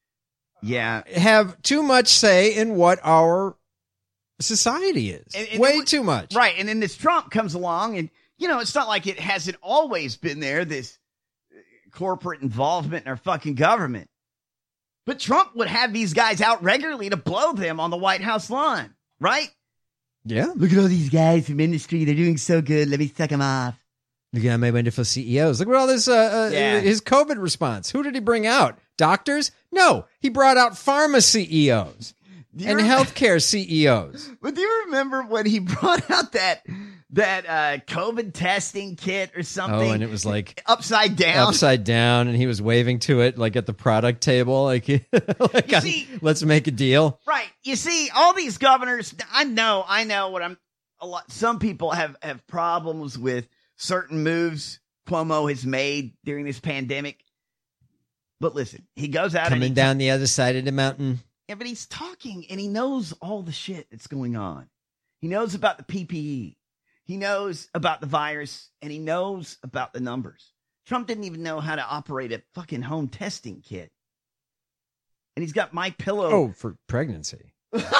have too much say in what our society is. And way too much. Right. And then this Trump comes along and, it's not like it hasn't always been there, this corporate involvement in our fucking government. But Trump would have these guys out regularly to blow them on the White House lawn, right? Yeah. Look at all these guys from industry. They're doing so good. Let me suck them off. Look at my wonderful CEOs. Look at all this, his COVID response. Who did he bring out? Doctors? No, he brought out pharma CEOs and healthcare CEOs. But do you remember when he brought out that COVID testing kit or something? Oh, and it was like upside down, and he was waving to it like at the product table, let's make a deal. Right. You see, all these governors, I know some people have problems with certain moves Cuomo has made during this pandemic. But listen, he goes out coming down the other side of the mountain. Yeah, but he's talking and he knows all the shit that's going on. He knows about the PPE. He knows about the virus, and he knows about the numbers. Trump didn't even know how to operate a fucking home testing kit. And he's got My Pillow. Oh, for pregnancy.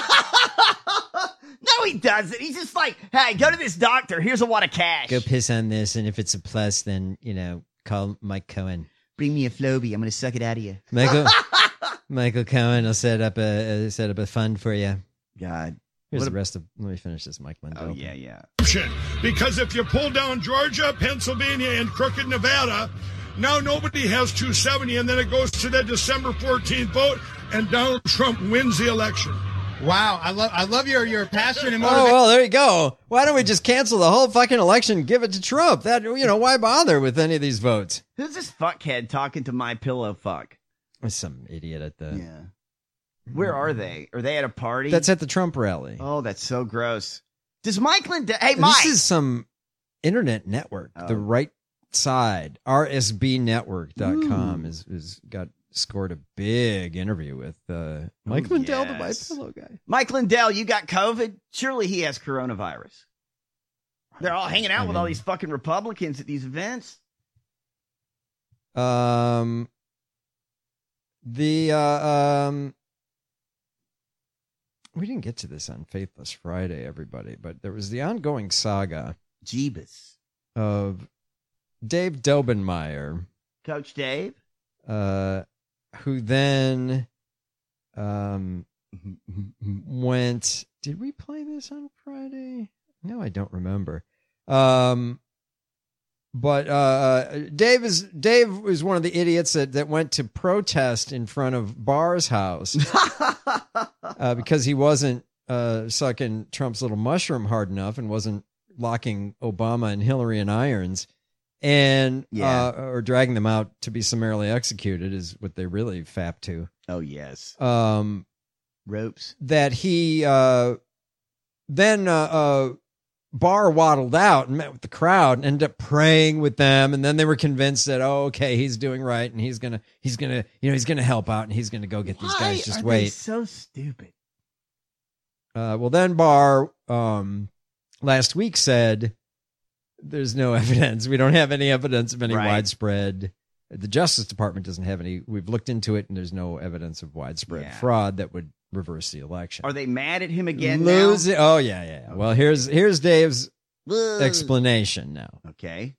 No, he doesn't. He's just like, hey, go to this doctor. Here's a wad of cash. Go piss on this, and if it's a plus, then, call Mike Cohen. Bring me a Flowbee. I'm going to suck it out of you. Michael Cohen will set up a fund for you. God. Here's the rest of. Let me finish this, Mike Lindell. Oh, yeah. Because if you pull down Georgia, Pennsylvania, and crooked Nevada, now nobody has 270, and then it goes to that December 14th vote, and Donald Trump wins the election. Wow, I love your passion and Oh, motivation. well, there you go. Why don't we just cancel the whole fucking election and give it to Trump? That why bother with any of these votes? Who's this fuckhead talking to My Pillow fuck? Some idiot at the Where are they? Are they at a party? That's at the Trump rally. Oh, that's so gross. Does Mike Lindell... Hey, Mike! This is some internet network. The right side, rsbnetwork.com, is got scored a big interview with Mike Lindell, the white pillow guy. Mike Lindell, you got COVID? Surely he has coronavirus. They're all hanging out with all these fucking Republicans at these events. We didn't get to this on Faithless Friday, everybody, but there was the ongoing saga Jeebus of Dave Dobenmeyer. Coach Dave? Who then went... Did we play this on Friday? No, I don't remember. But Dave was one of the idiots that went to protest in front of Barr's house because he wasn't sucking Trump's little mushroom hard enough and wasn't locking Obama and Hillary in irons, and or dragging them out to be summarily executed is what they really fap to. Oh yes, ropes. That he then. Barr waddled out and met with the crowd and ended up praying with them, and then they were convinced that okay, he's doing right and he's gonna help out and he's gonna go get these guys. Just wait. They so stupid. Well, then Barr last week said there's no evidence. We don't have any evidence of any widespread. The Justice Department doesn't have any. We've looked into it and there's no evidence of widespread fraud that would reverse the election. Are they mad at him again now? Oh, yeah. Okay. Well, here's Dave's explanation now. Okay.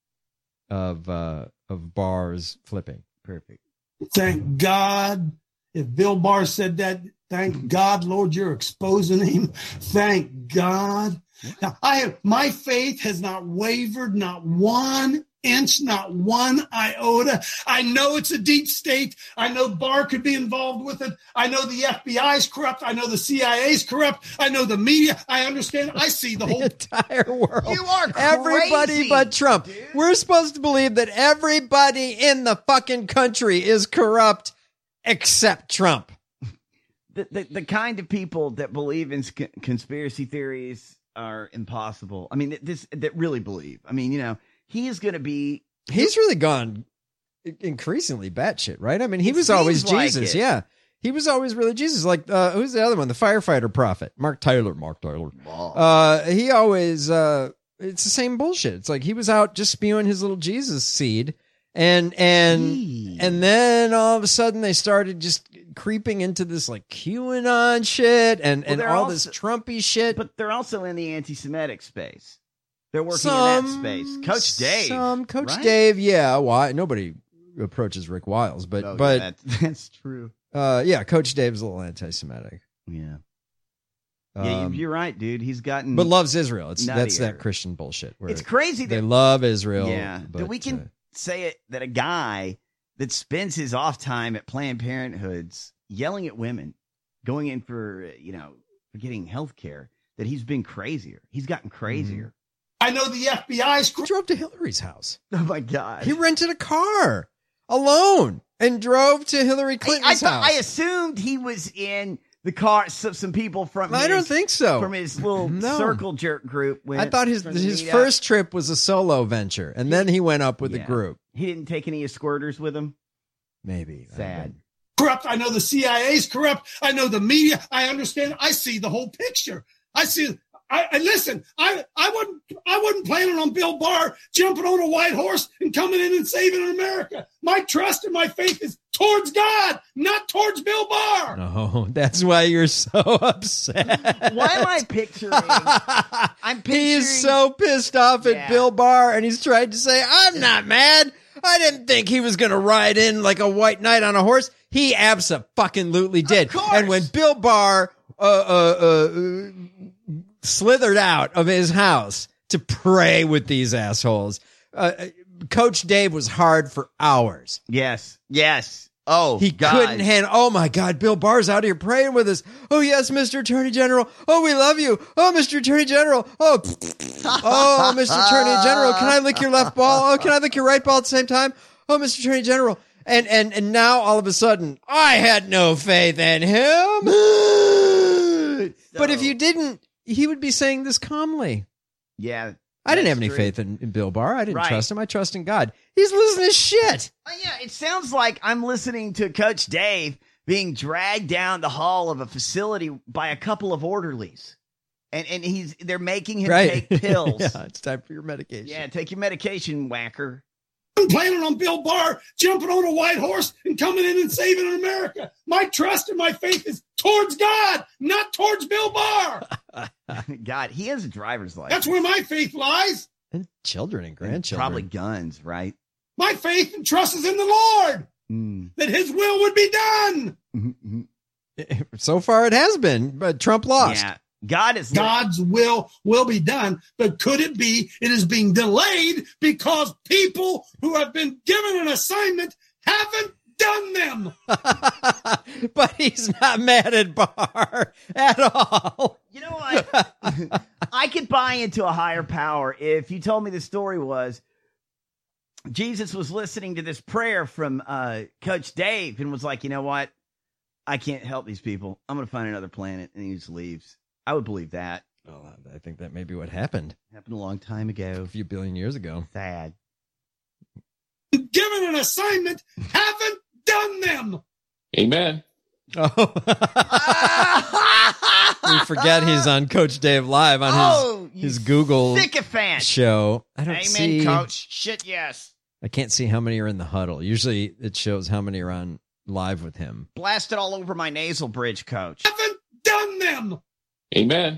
Of Barr's flipping. Perfect. Thank God. If Bill Barr said that, thank God, Lord, you're exposing him. Thank God. Now, my faith has not wavered, not 1 inch, not 1 iota. I know it's a deep state. I know Barr could be involved with it. I know the FBI is corrupt. I know the CIA is corrupt. I know the media. I understand. I see the whole entire world. You are crazy, everybody but Trump. Dude. We're supposed to believe that everybody in the fucking country is corrupt except Trump. The kind of people that believe in conspiracy theories are impossible. I mean, that really believe. I mean, he is going to be... He's really gone increasringly batshit, right? I mean, he was always Jesus. Yeah. He was always really Jesus. Like, who's the other one? The firefighter prophet. Mark Tyler. Wow. He always... it's the same bullshit. It's like he was out just spewing his little Jesus seed. And then all of a sudden they started just creeping into this like QAnon shit and all this Trumpy shit. But they're also in the anti-Semitic space. They're working in that space. Coach Dave. Coach Dave, yeah. Why? Nobody approaches Rick Wiles, but that's true. Coach Dave's a little anti-Semitic. Yeah. You're right, dude. He's gotten, but loves Israel. That's that Christian bullshit. It's crazy. They love Israel. Yeah, but we can say it that a guy that spends his off time at Planned Parenthoods yelling at women, going in for for getting health care, that he's been crazier. He's gotten crazier. I know the FBI's drove to Hillary's house. Oh my God. He rented a car alone and drove to Hillary Clinton's house. I assumed he was in the car. Some people from I don't think so. From his little circle jerk group. I thought his first trip was a solo venture, and then he went up with a group. He didn't take any squirters with him? Maybe. Sad. Corrupt. I know the CIA is corrupt. I know the media. I understand. I see the whole picture. I see... listen, I wasn't planning on Bill Barr jumping on a white horse and coming in and saving America. My trust and my faith is towards God, not towards Bill Barr. No, that's why you're so upset. Why am I picturing? He's so pissed off at Bill Barr, and he's trying to say, I'm not mad. I didn't think he was going to ride in like a white knight on a horse. He abso-fucking-lutely did. And when Bill Barr slithered out of his house to pray with these assholes, Coach Dave was hard for hours. Yes. Oh, he couldn't handle. Oh my God, Bill Barr's out here praying with us. Oh yes, Mr. Attorney General. Oh, we love you. Oh, Mr. Attorney General. Oh, Mr. Attorney General. Can I lick your left ball? Oh, can I lick your right ball at the same time? Oh, Mr. Attorney General. And now all of a sudden, I had no faith in him. But if you didn't, he would be saying this calmly. Yeah. I didn't have any true. faith in Bill Barr. I didn't Right. trust him. I trust in God. He's losing his shit. Yeah, it sounds like I'm listening to Coach Dave being dragged down the hall of a facility by a couple of orderlies. And they're making him take pills. Yeah, it's time for your medication. Yeah, take your medication, whacker. I'm planning on Bill Barr jumping on a white horse and coming in and saving America. My trust and my faith is towards God, not towards Bill Barr. God, he has a driver's license. That's where my faith lies. And children and grandchildren. Probably guns, right? My faith and trust is in the Lord, that his will would be done. So far it has been, but Trump lost. Yeah. God's will be done, but could it be it is being delayed because people who have been given an assignment haven't done them? But he's not mad at Barr at all. You know what? I could buy into a higher power if you told me the story was Jesus was listening to this prayer from Coach Dave and was like, you know what? I can't help these people. I'm going to find another planet. And he just leaves. I would believe that. Well, I think that may be what happened. Happened a long time ago. A few billion years ago. Sad. Given an assignment, haven't done them. Amen. Oh. We forget he's on Coach Dave Live on his Google sycophant show. I don't Amen, see. Coach. Shit, yes. I can't see how many are in the huddle. Usually it shows how many are on live with him. Blast it all over my nasal bridge, Coach. Haven't done them. Amen.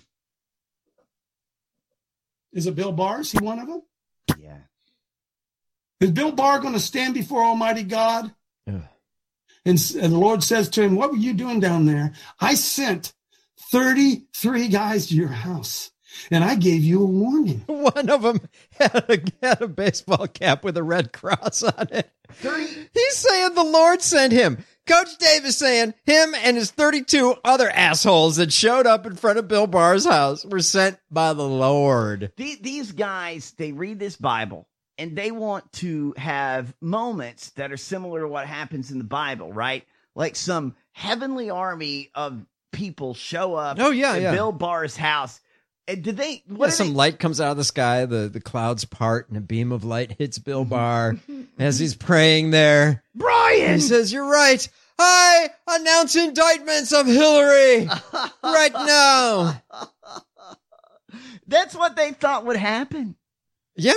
Is it Bill Barr? Is he one of them? Yeah. Is Bill Barr going to stand before Almighty God? Ugh. And the Lord says to him, what were you doing down there? I sent 33 guys to your house, and I gave you a warning. One of them had a baseball cap with a red cross on it. He's saying the Lord sent him. Coach Dave is saying him and his 32 other assholes that showed up in front of Bill Barr's house were sent by the Lord. These guys, they read this Bible, and they want to have moments that are similar to what happens in the Bible, right? Like some heavenly army of people show up at Bill Barr's house. And did they? Some light comes out of the sky, the clouds part, and a beam of light hits Bill Barr as he's praying there. Brian! He says, "You're right. I announce indictments of Hillary right now." That's what they thought would happen. Yeah.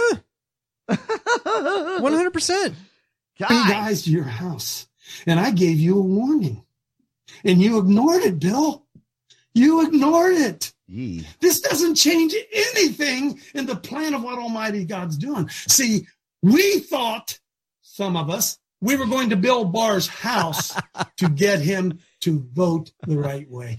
100%. Guys to your house, and I gave you a warning, and you ignored it, Bill. You ignored it. Yee. This doesn't change anything in the plan of what Almighty God's doing. See, we thought, some of us, we were going to Bill Barr's house to get him to vote the right way.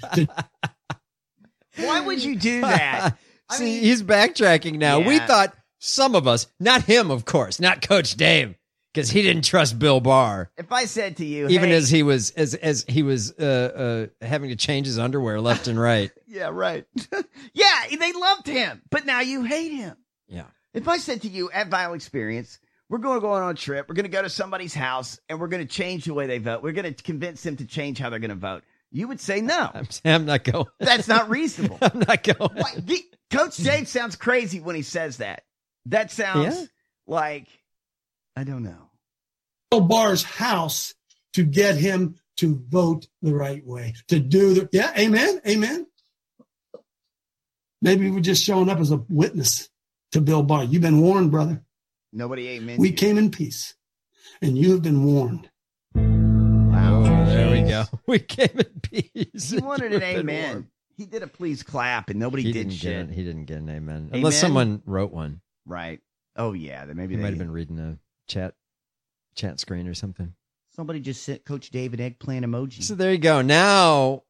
Why would you do that? See, he's backtracking now. Yeah. We thought, some of us, not him, of course, not Coach Dave, because he didn't trust Bill Barr. If I said to you, even hey, as he was having to change his underwear left and right. Yeah, right. Yeah, they loved him, but now you hate him. Yeah. If I said to you at Vital Experience, we're going to go on a trip, we're going to go to somebody's house, and we're going to change the way they vote. We're going to convince them to change how they're going to vote. You would say no. I'm not going. That's not reasonable. I'm not going. Coach Dave sounds crazy when he says that. That sounds like, I don't know. Bill Barr's house to get him to vote the right way, to do the, amen. Maybe we're just showing up as a witness to Bill Barr. You've been warned, brother. Nobody amen. We came in peace, and you have been warned. Wow. There we go. We came in peace. He wanted an amen. He did a please clap, and nobody did shit. He didn't get an amen. Unless someone wrote one. Right. Oh, yeah. Maybe they might have been reading a chat screen or something. Somebody just sent Coach Dave an eggplant emoji. So there you go. Now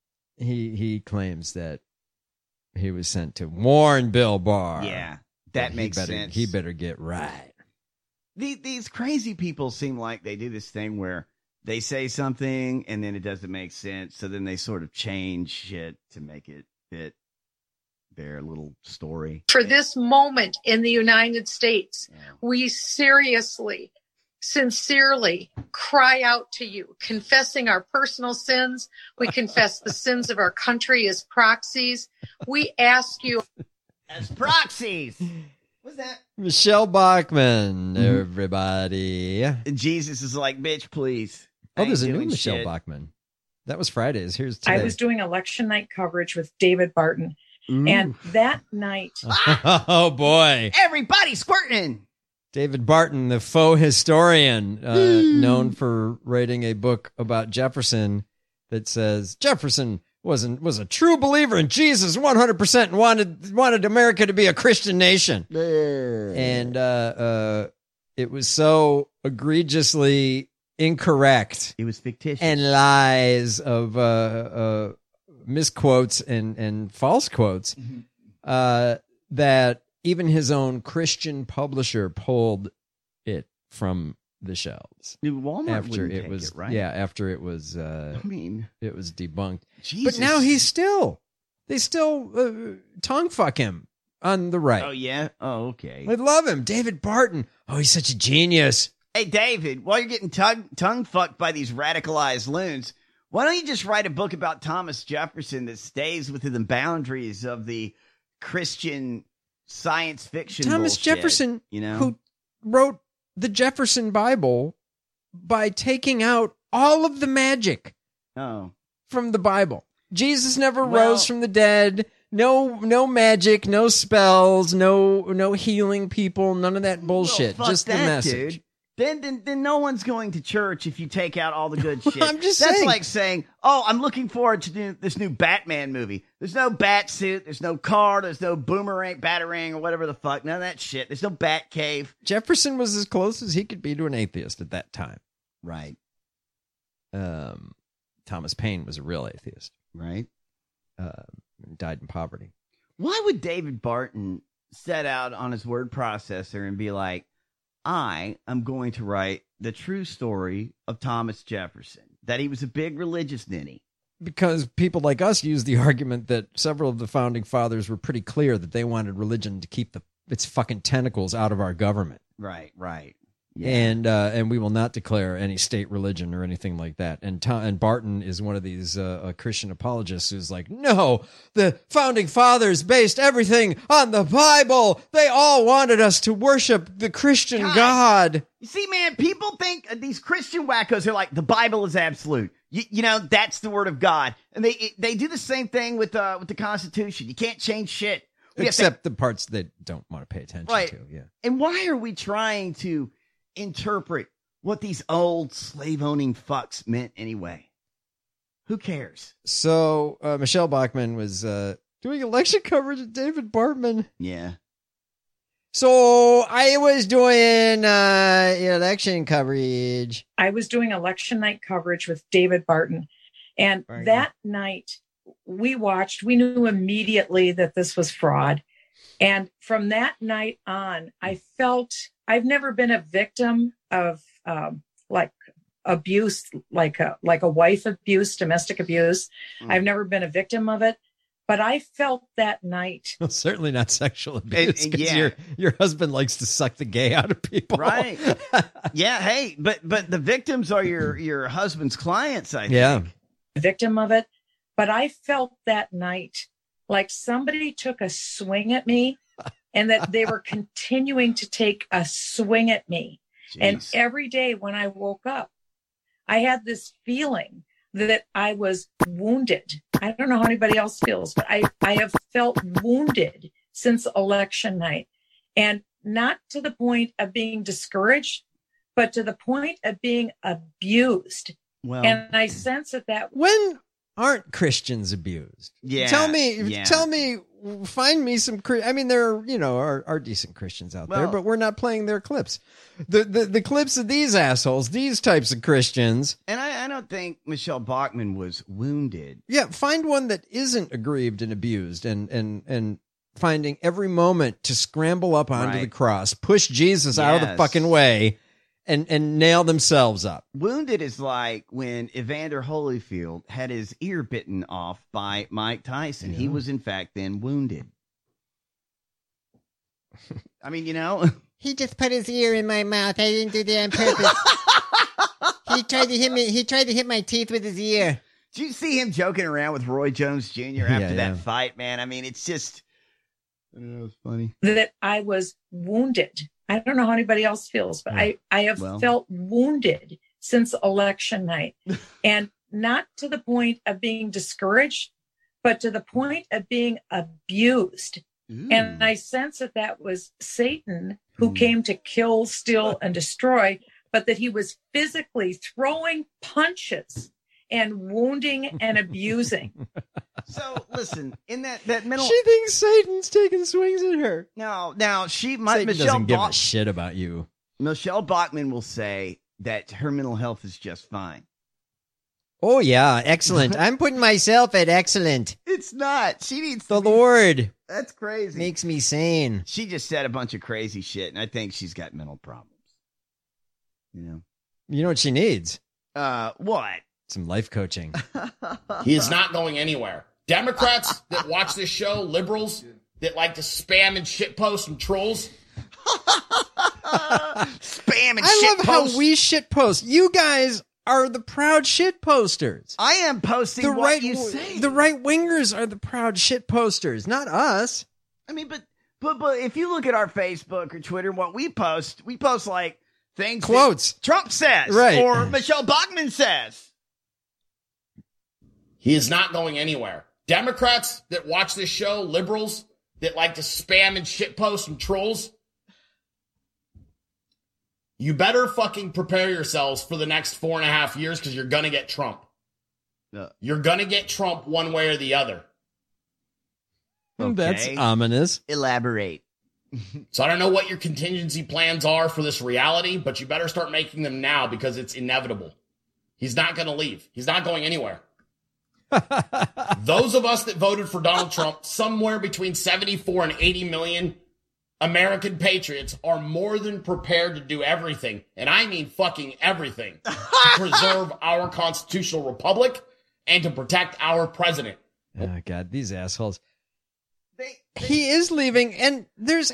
he claims that he was sent to warn Bill Barr. Yeah, that makes sense. He better get right. These crazy people seem like they do this thing where they say something and then it doesn't make sense. So then they sort of change shit to make it fit their little story. For this moment in the United States, we seriously sincerely cry out to you, confessing our personal sins. We confess the sins of our country as proxies. We ask you as proxies. What's that? Michelle Bachmann, everybody. Jesus is like, bitch, please. Oh, there's a new Michelle Bachmann. That was Friday's. Here's today. I was doing election night coverage with David Barton. Ooh. And that night. Oh, boy. Everybody squirting. David Barton, the faux historian, known for writing a book about Jefferson that says Jefferson was a true believer in Jesus 100% and wanted America to be a Christian nation. And it was so egregiously incorrect. It was fictitious. And lies of misquotes and false quotes that even his own Christian publisher pulled it from the shelves. Walmart after wouldn't it take was it, right? Yeah, after it was it was debunked. Jesus. But now they still tongue fuck him on the right. Oh yeah? Oh, okay. I love him. David Barton. Oh, he's such a genius. Hey David, while you're getting tongue fucked by these radicalized loons, why don't you just write a book about Thomas Jefferson that stays within the boundaries of the Christian science fiction Thomas bullshit, Jefferson, you who wrote the Jefferson Bible by taking out all of the magic from the Bible. Jesus never rose from the dead. No magic, no spells, no healing people, none of that bullshit. Just the message. Dude. Then no one's going to church if you take out all the good shit. I'm just That's saying. like saying, oh, I'm looking forward to this new Batman movie. There's no bat suit. There's no car. There's no boomerang, batarang, or whatever the fuck. None of that shit. There's no bat cave. Jefferson was as close as he could be to an atheist at that time. Right. Thomas Paine was a real atheist. Right. Died in poverty. Why would David Barton set out on his word processor and be like, I am going to write the true story of Thomas Jefferson, that he was a big religious ninny? Because people like us use the argument that several of the founding fathers were pretty clear that they wanted religion to keep its fucking tentacles out of our government. Right, right. Yeah. And we will not declare any state religion or anything like that. And Barton is one of these Christian apologists who's like, no, the founding fathers based everything on the Bible. They all wanted us to worship the Christian God. You see, man, people think these Christian wackos are like, the Bible is absolute. You know, that's the word of God. And they do the same thing with the Constitution. You can't change shit. Except the parts they don't want to pay attention to. Yeah. And why are we trying to interpret what these old slave-owning fucks meant anyway? Who cares? So Michelle Bachmann was doing election coverage with David Barton. Yeah. So I was doing election coverage. I was doing election night coverage with David Barton. And that night we knew immediately that this was fraud. And from that night on, I felt I've never been a victim of like abuse, like a wife abuse, domestic abuse. I've never been a victim of it, but I felt that night. Well, certainly not sexual abuse, because your husband likes to suck the gay out of people, right? Yeah, hey, but the victims are your husband's clients, I think. Yeah, victim of it, but I felt that night like somebody took a swing at me. And that they were continuing to take a swing at me. Jeez. And every day when I woke up, I had this feeling that I was wounded. I don't know how anybody else feels, but I have felt wounded since election night. And not to the point of being discouraged, but to the point of being abused. Well, and I sense that when aren't Christians abused? Yeah. Tell me, find me some, I mean, there are decent Christians out there, but we're not playing their clips. The clips of these assholes, these types of Christians. And I don't think Michelle Bachmann was wounded. Yeah. Find one that isn't aggrieved and abused and finding every moment to scramble up onto the cross, push Jesus out of the fucking way. And nail themselves up. Wounded is like when Evander Holyfield had his ear bitten off by Mike Tyson. Yeah. He was, in fact, then wounded. I mean, He just put his ear in my mouth. I didn't do that on purpose. He tried to hit me. He tried to hit my teeth with his ear. Did you see him joking around with Roy Jones Jr. after that fight, man? I mean, it's just, I don't know, it's funny. That I was wounded. I don't know how anybody else feels, but I have felt wounded since election night. And not to the point of being discouraged, but to the point of being abused. Ooh. And I sense that was Satan who came to kill, steal, and destroy, but that he was physically throwing punches and wounding and abusing. So listen, in that middle, she thinks Satan's taking swings at her. Now Satan Michelle doesn't give a shit about you. Michelle Bachmann will say that her mental health is just fine. Oh yeah, excellent. I'm putting myself at excellent. It's not. She needs the Lord. That's crazy. Makes me sane. She just said a bunch of crazy shit, and I think she's got mental problems. You know what she needs? What? Some life coaching. He is not going anywhere. Democrats that watch this show, liberals that like to spam and shitpost and trolls. Spam and I love how we shitpost. You guys are the proud shitposters. I am posting what you say. The right wingers are the proud shitposters, not us. I mean, but if you look at our Facebook or Twitter, what we post like things quotes Trump says, right, or Michelle Bachmann says. He is not going anywhere. Democrats that watch this show, liberals that like to spam and shitpost and trolls, you better fucking prepare yourselves for the next 4.5 years because you're going to get Trump. You're going to get Trump one way or the other. Okay. That's ominous. Elaborate. So I don't know what your contingency plans are for this reality, but you better start making them now because it's inevitable. He's not going to leave. He's not going anywhere. Those of us that voted for Donald Trump, somewhere between 74 and 80 million American patriots, are more than prepared to do everything, and I mean fucking everything, to preserve our constitutional republic and to protect our president. Oh, God, these assholes. He is leaving, and there's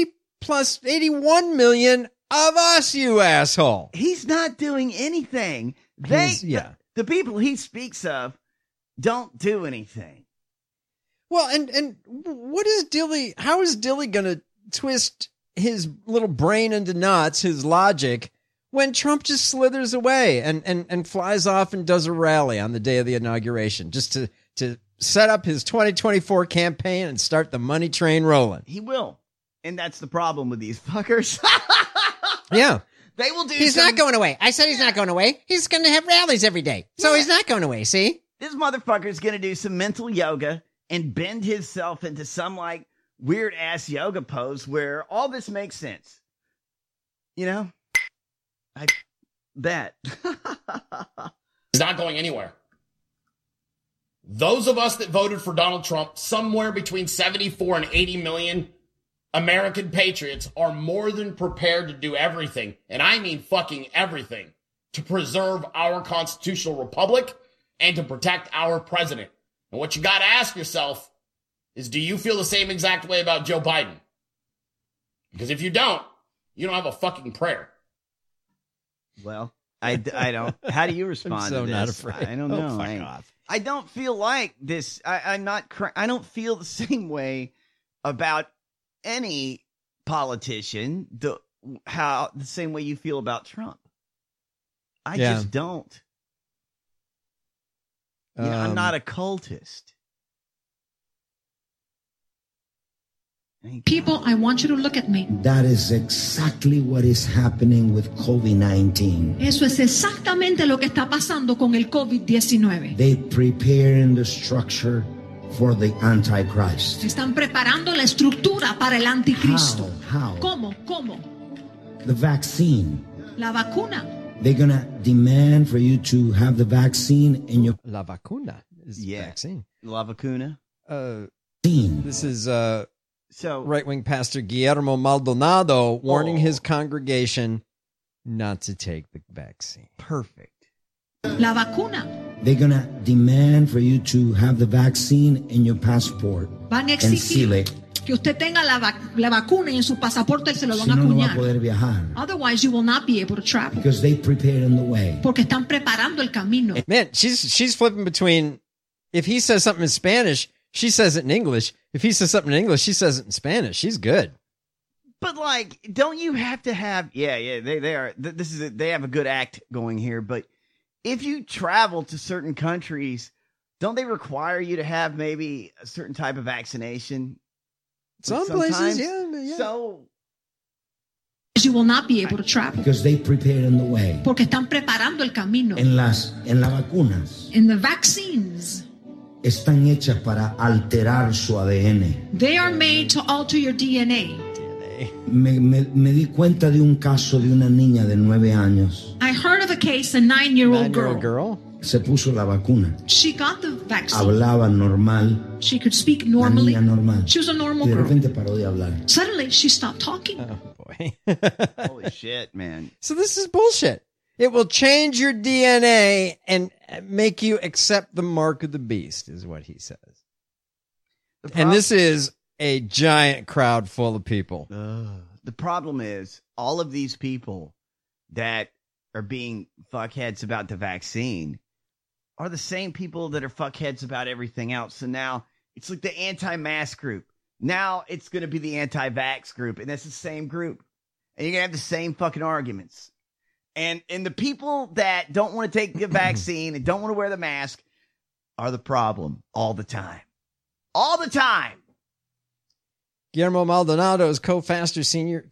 81 million of us, you asshole. He's not doing anything. The people he speaks of don't do anything. Well, and what is Dilly? How is Dilly going to twist his little brain into knots, his logic, when Trump just slithers away and flies off and does a rally on the day of the inauguration just to set up his 2024 campaign and start the money train rolling? He will. And that's the problem with these fuckers. Yeah. They will do. He's not going away. I said he's not going away. He's going to have rallies every day. So he's not going away, see? This motherfucker's going to do some mental yoga and bend himself into some like weird ass yoga pose where all this makes sense. You know? I bet. He's not going anywhere. Those of us that voted for Donald Trump, somewhere between 74 and 80 million American patriots, are more than prepared to do everything, and I mean fucking everything, to preserve our constitutional republic and to protect our president. And what you got to ask yourself is, do you feel the same exact way about Joe Biden? Because if you don't have a fucking prayer. Well, I don't. How do you respond I'm so to this? not afraid. I don't know. Fuck off. I don't feel like this. I'm not. I don't feel the same way about any politician. The same way you feel about Trump. I just don't. I'm not a cultist. People, I want you to look at me. That is exactly what is happening with COVID-19. Eso es exactamente lo que está pasando con el COVID-19. They preparing the structure for the Antichrist. Están preparando la estructura para el anticristo. How? ¿Cómo? The vaccine. La vacuna. They're going to demand for you to have the vaccine in your... La vacuna is the vaccine. La vacuna? This is right-wing pastor Guillermo Maldonado warning his congregation not to take the vaccine. Perfect. La vacuna. They're going to demand for you to have the vaccine in your passport Van a and seal it que usted tenga la vacuna y en su pasaporte se lo van Si a no, no va a acuñar. poder viajar. Otherwise, you will not be able to travel. Because they prepared in the way. Porque están preparando el camino. Man, she's flipping between, if he says something in Spanish, she says it in English. If he says something in English, she says it in Spanish. She's good. But like, don't you have to have? Yeah, they are. They have a good act going here. But if you travel to certain countries, don't they require you to have maybe a certain type of vaccination? Some places, yeah. So You will not be able to travel. Because they prepared in the way. Porque están preparando el camino. En las vacunas In the vaccines, están hechas para alterar su ADN. they are made to alter your DNA. Me di cuenta de un caso de una niña de 9 años. I heard of a case, a 9-year-old girl. Se puso la vacuna. She got the vaccine. Hablaba normal. She could speak normally. La niña normal. She was a normal Y de girl. repente paró de hablar. Suddenly, she stopped talking. holy shit, man. So this is bullshit. It will change your DNA and make you accept the mark of the beast, is what he says. And this is a giant crowd full of people. The problem is all of these people that are being fuckheads about the vaccine are the same people that are fuckheads about everything else. So now it's like the anti-mask group. Now it's going to be the anti-vax group, and that's the same group. And you're going to have the same fucking arguments. And the people that don't want to take the vaccine and don't want to wear the mask are the problem all the time. All the time. Guillermo Maldonado is co-founder, senior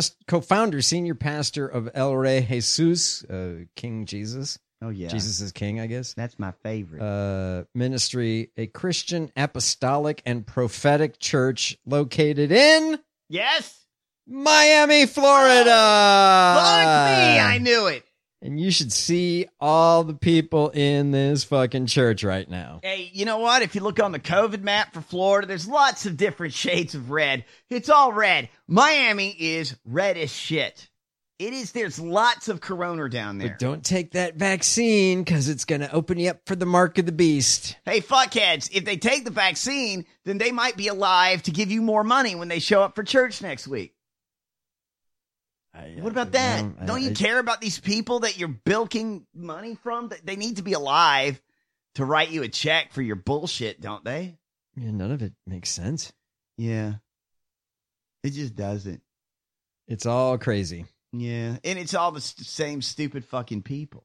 pastor of El Rey Jesus, King Jesus. Oh, yeah. Jesus is King, I guess. That's my favorite. Ministry, a Christian apostolic and prophetic church located in... Yes. Miami, Florida. Fuck me, I knew it. And you should see all the people in this fucking church right now. Hey, you know what? If you look on the COVID map for Florida, there's lots of different shades of red. It's all red. Miami is red as shit. It is. There's lots of corona down there. But don't take that vaccine because it's going to open you up for the mark of the beast. Hey, fuckheads, if they take the vaccine, then they might be alive to give you more money when they show up for church next week. What about that? Don't you care about these people that you're bilking money from? They need to be alive to write you a check for your bullshit, don't they? Yeah, none of it makes sense. Yeah. It just doesn't. It's all crazy. Yeah. And it's all the same stupid fucking people.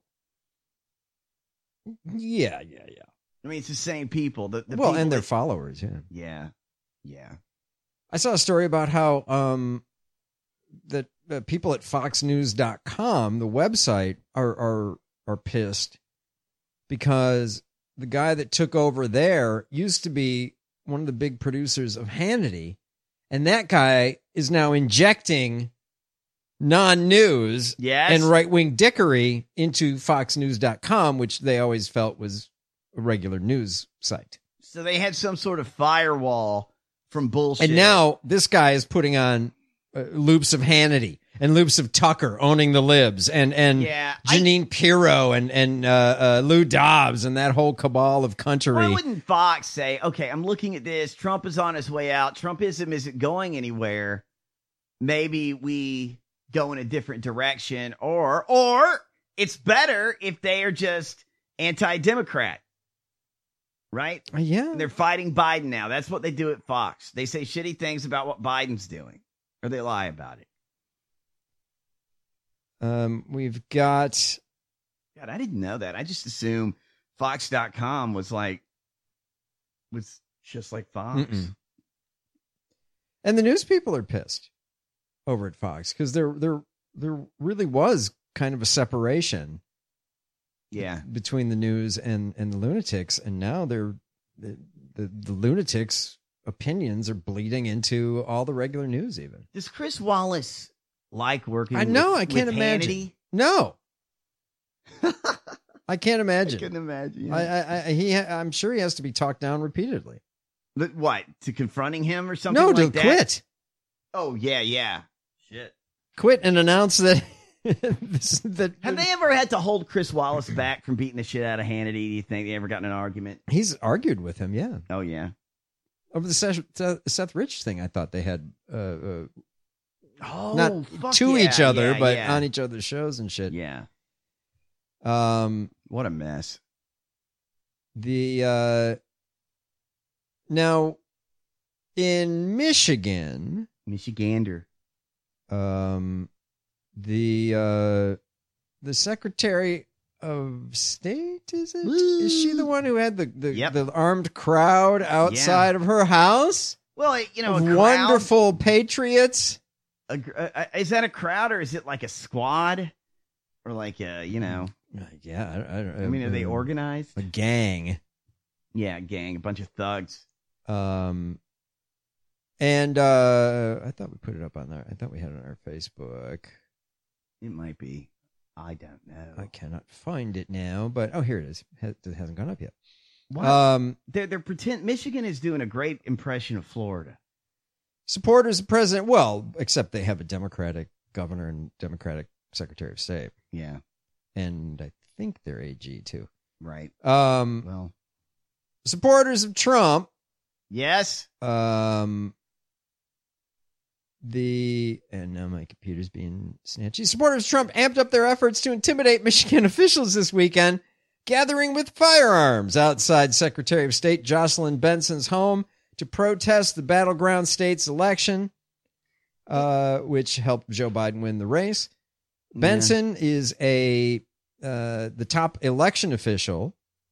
Yeah. I mean, it's the same people. The well, people and their followers, Yeah. Yeah. I saw a story about how that people at foxnews.com, the website, are pissed because the guy that took over there used to be one of the big producers of Hannity, and that guy is now injecting non-news and right-wing dickery into foxnews.com, which they always felt was a regular news site. So they had some sort of firewall from bullshit. And now this guy is putting on loops of Hannity and loops of Tucker owning the libs and Jeanine Pirro and Lou Dobbs and that whole cabal of country. Why wouldn't Fox say, okay, I'm looking at this. Trump is on his way out. Trumpism isn't going anywhere. Maybe we go in a different direction, or it's better if they are just anti-Democrat. Right? Yeah. They're fighting Biden now. That's what they do at Fox. They say shitty things about what Biden's doing. Or they lie about it. We've got... God, I didn't know that. I just assumed Fox.com was just like Fox. Mm-mm. And the news people are pissed over at Fox because there really was kind of a separation between the news and the lunatics, and now the lunatics' opinions are bleeding into all the regular news even. Does Chris Wallace like working I know, with, I can't with imagine. Hannity? No. I can't imagine. I couldn't imagine. Yeah. I'm sure he has to be talked down repeatedly. But what? To confronting him or something No, like to that? quit. Oh, yeah. Shit. Quit and announce that... Have they ever had to hold Chris Wallace back from beating the shit out of Hannity? Do you think they ever got in an argument? He's argued with him, yeah. Oh, yeah. Over the Seth Rich thing, I thought they had not fuck to each other, yeah, but yeah. on each other's shows and shit. Yeah. What a mess. The now in Michigander, the Secretary of State, is it? Is she the one who had the armed crowd outside of her house? Well, you know, Of a crowd, wonderful patriots. is that a crowd or is it like a squad or like a, Yeah, I mean, are they organized? A gang. Yeah, a gang, a bunch of thugs. And I thought we put it up on there. I thought we had it on our Facebook. It might be. I don't know. I cannot find it now, but here it is. It hasn't gone up yet. What? They're pretend Michigan is doing a great impression of Florida. Supporters of President, well, except they have a Democratic governor and Democratic Secretary of State. Yeah. And I think they're AG too. Right. Well, supporters of Trump. Yes. And now my computer's being snatchy. Supporters of Trump amped up their efforts to intimidate Michigan officials this weekend, gathering with firearms outside Secretary of State Jocelyn Benson's home to protest the battleground state's election, which helped Joe Biden win the race. Yeah. Benson is the top election official.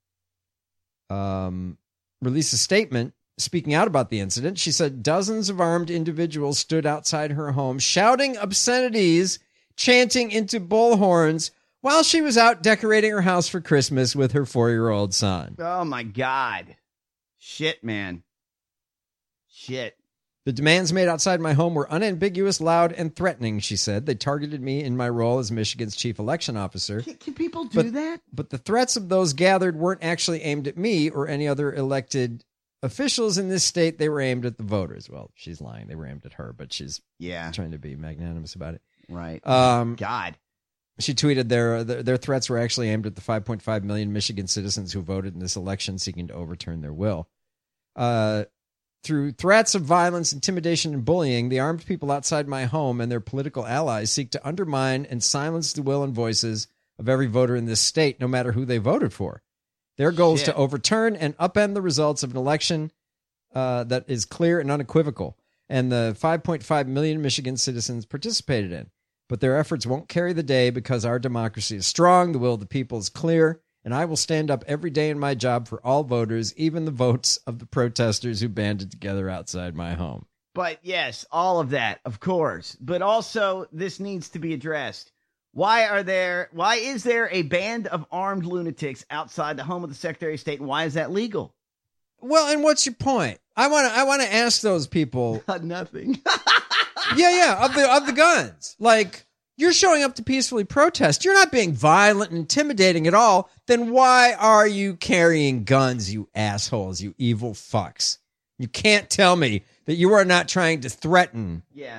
Released a statement speaking out about the incident. She said dozens of armed individuals stood outside her home shouting obscenities, chanting into bullhorns while she was out decorating her house for Christmas with her 4-year-old son. Oh, my God. Shit, man. Shit. The demands made outside my home were unambiguous, loud, and threatening, she said. They targeted me in my role as Michigan's chief election officer. Can people do that? But the threats of those gathered weren't actually aimed at me or any other elected officials in this state. They were aimed at the voters. Well, she's lying. They were aimed at her, but she's trying to be magnanimous about it. Right. God. She tweeted their threats were actually aimed at the 5.5 million Michigan citizens who voted in this election seeking to overturn their will. Through threats of violence, intimidation, and bullying, the armed people outside my home and their political allies seek to undermine and silence the will and voices of every voter in this state, no matter who they voted for. Their goal is to overturn and upend the results of an election that is clear and unequivocal, and the 5.5 million Michigan citizens participated in. But their efforts won't carry the day because our democracy is strong, the will of the people is clear, and I will stand up every day in my job for all voters, even the votes of the protesters who banded together outside my home. But yes, all of that, of course. But also, this needs to be addressed. Why is there a band of armed lunatics outside the home of the Secretary of State, and why is that legal? Well, and what's your point? I want to ask those people. Nothing. Yeah, of the guns. Like, you're showing up to peacefully protest. You're not being violent and intimidating at all. Then why are you carrying guns, you assholes, you evil fucks? You can't tell me that you are not trying to threaten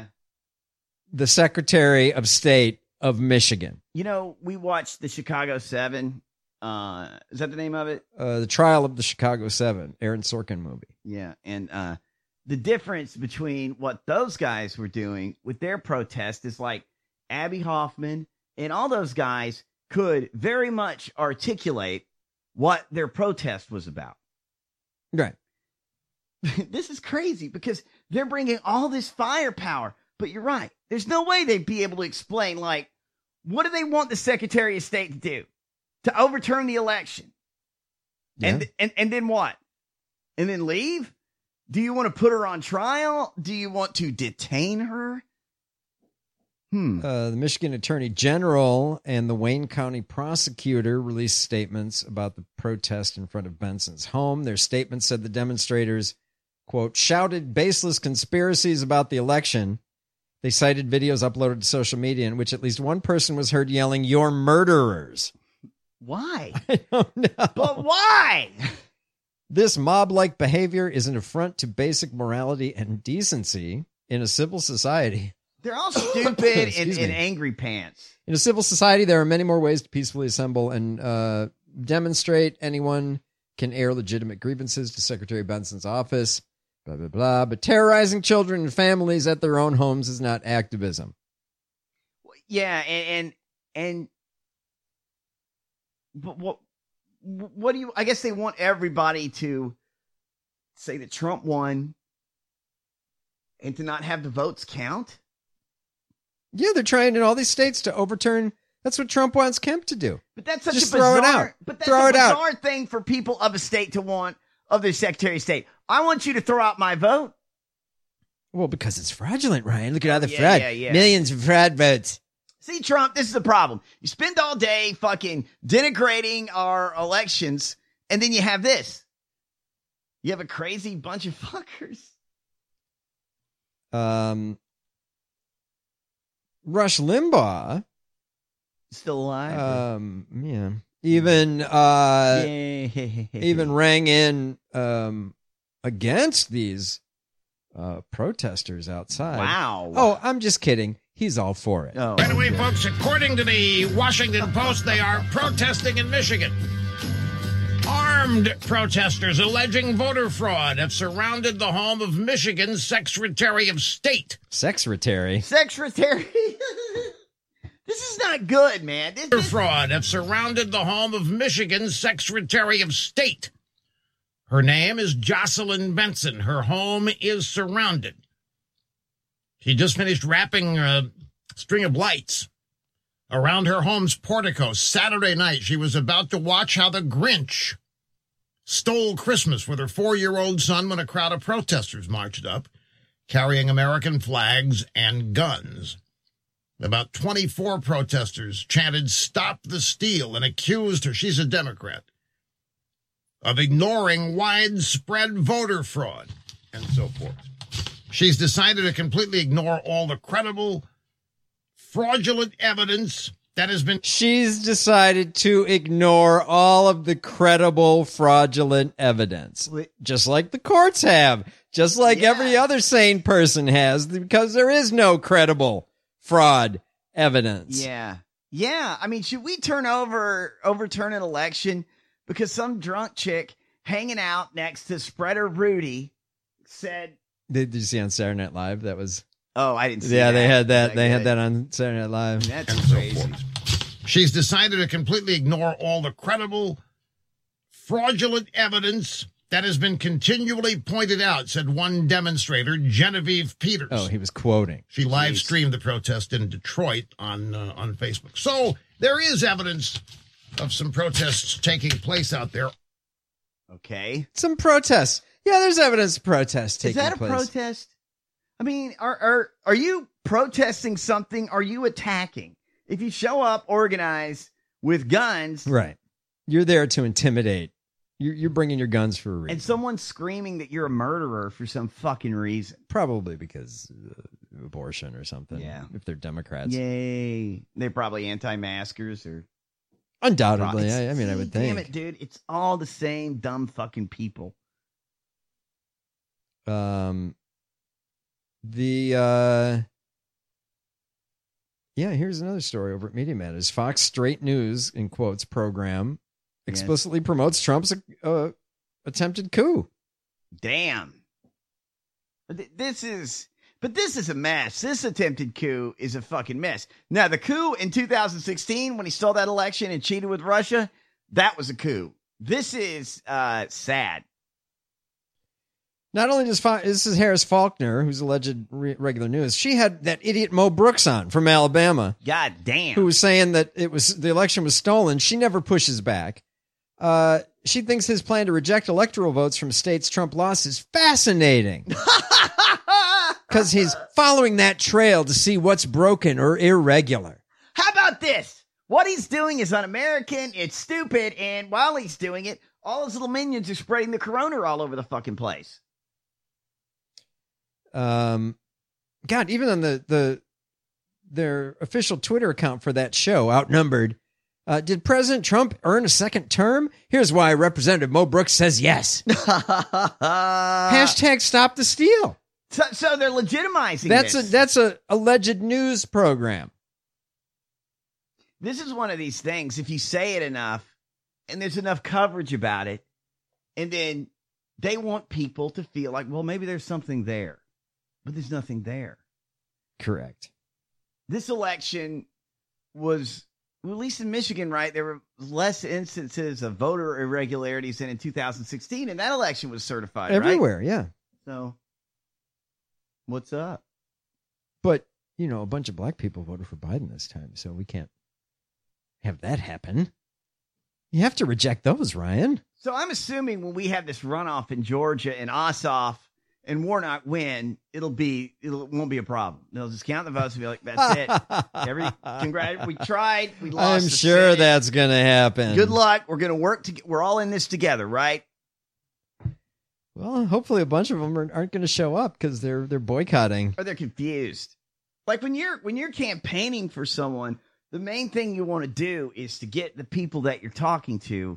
the Secretary of State of Michigan. You know, we watched the Chicago 7. Is that the name of it? The Trial of the Chicago 7, Aaron Sorkin movie. Yeah, and the difference between what those guys were doing with their protest is like Abby Hoffman and all those guys could very much articulate what their protest was about. Right. This is crazy because they're bringing all this firepower, but you're right. There's no way they'd be able to explain, like, what do they want the Secretary of State to do? To overturn the election. Yeah. And then what? And then leave? Do you want to put her on trial? Do you want to detain her? The Michigan Attorney General and the Wayne County prosecutor released statements about the protest in front of Benson's home. Their statements said the demonstrators, quote, shouted baseless conspiracies about the election. They cited videos uploaded to social media in which at least one person was heard yelling, "You're murderers." Why? I don't know. But why? This mob-like behavior is an affront to basic morality and decency in a civil society. They're all stupid and angry pants. In a civil society, there are many more ways to peacefully assemble and demonstrate. Anyone can air legitimate grievances to Secretary Benson's office. blah, blah, blah. But terrorizing children and families at their own homes is not activism. Yeah, and but what do you, I guess they want everybody to say that Trump won and to not have the votes count? Yeah, they're trying in all these states to overturn. That's what Trump wants Kemp to do. But that's such Just a bizarre, throw it out. But that's Throw a it out. bizarre thing for people of a state to want of their Secretary of State. I want you to throw out my vote. Well, because it's fraudulent, Ryan. Look at all the Yeah, fraud. yeah. Millions of fraud votes. See, Trump, this is the problem. You spend all day fucking denigrating our elections, and then you have this. You have a crazy bunch of fuckers. Rush Limbaugh. Still alive? Yeah. Even rang in against these protesters outside. Wow. Oh, I'm just kidding. He's all for it. By the way, folks, according to the Washington Post, they are protesting in Michigan. Armed protesters alleging voter fraud have surrounded the home of Michigan's Secretary of State. Secretary? Secretary? This is not good, man. Voter fraud have surrounded the home of Michigan's Secretary of State. Her name is Jocelyn Benson. Her home is surrounded. She just finished wrapping a string of lights around her home's portico. Saturday night, she was about to watch how the Grinch stole Christmas with her 4-year-old son when a crowd of protesters marched up, carrying American flags and guns. About 24 protesters chanted, "Stop the steal," and accused her, she's a Democrat, of ignoring widespread voter fraud and so forth. She's decided to completely ignore all the credible, fraudulent evidence that has been... She's decided to ignore all of the credible, fraudulent evidence. Just like the courts have. Just like every other sane person has, because there is no credible fraud evidence. Yeah. Yeah. I mean, should we overturn an election because some drunk chick hanging out next to Spreader Rudy said... Did you see on Saturday Night Live? That was... Oh, I didn't see that. Yeah, they had that. They had that on Saturday Night Live. That's crazy. She's decided to completely ignore all the credible, fraudulent evidence that has been continually pointed out, said one demonstrator, Genevieve Peters. Oh, he was quoting. She live streamed the protest in Detroit on Facebook. So there is evidence of some protests taking place out there. Okay. Some protests. Yeah, there's evidence of protests taking place. Is that a protest? I mean, are you protesting something? Are you attacking? If you show up organized with guns, right? You're there to intimidate. You're bringing your guns for a reason. And someone's screaming that you're a murderer for some fucking reason. Probably because of abortion or something. Yeah. If they're Democrats. Yay. They're probably anti-maskers or... Undoubtedly. I mean, I would think. Damn it, dude. It's all the same dumb fucking people. Here's another story over at Media Matters. Fox Straight News, in quotes, program explicitly promotes Trump's attempted coup. Damn. This is a mess. This attempted coup is a fucking mess. Now, the coup in 2016, when he stole that election and cheated with Russia, that was a coup. This is sad. Not only does this is Harris Faulkner, who's alleged regular news. She had that idiot Mo Brooks on from Alabama. God damn. Who was saying that the election was stolen. She never pushes back. She thinks his plan to reject electoral votes from states Trump lost is fascinating. Because he's following that trail to see what's broken or irregular. How about this? What he's doing is un-American. It's stupid. And while he's doing it, all his little minions are spreading the corona all over the fucking place. God, even on their official Twitter account for that show, Outnumbered, did President Trump earn a second term? Here's why Representative Mo Brooks says yes. Hashtag stop the steal. So they're legitimizing this. That's a alleged news program. This is one of these things. If you say it enough and there's enough coverage about it, and then They want people to feel like, well, maybe there's something there, but there's nothing there. Correct. This election was, well, at least in Michigan, right? There were less instances of voter irregularities than in 2016, and that election was certified everywhere, right? Yeah. So, what's up? But, you know, a bunch of black people voted for Biden this time, so we can't have that happen. You have to reject those, Ryan. So I'm assuming when we have this runoff in Georgia and Ossoff and Warnock win, it won't be a problem. They'll just count the votes and be like, that's it. We tried. We lost. I'm sure Senate. That's going to happen. Good luck. We're going to work. We're all in this together, right? Well, hopefully a bunch of them aren't going to show up because they're boycotting. Or they're confused. Like when you're campaigning for someone, the main thing you want to do is to get the people that you're talking to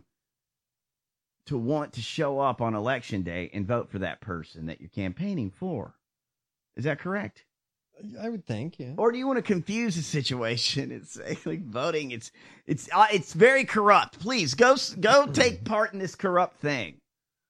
want to show up on election day and vote for that person that you're campaigning for. Is that correct? I would think, yeah. Or do you want to confuse the situation and say, like, voting, it's very corrupt. Please go take part in this corrupt thing.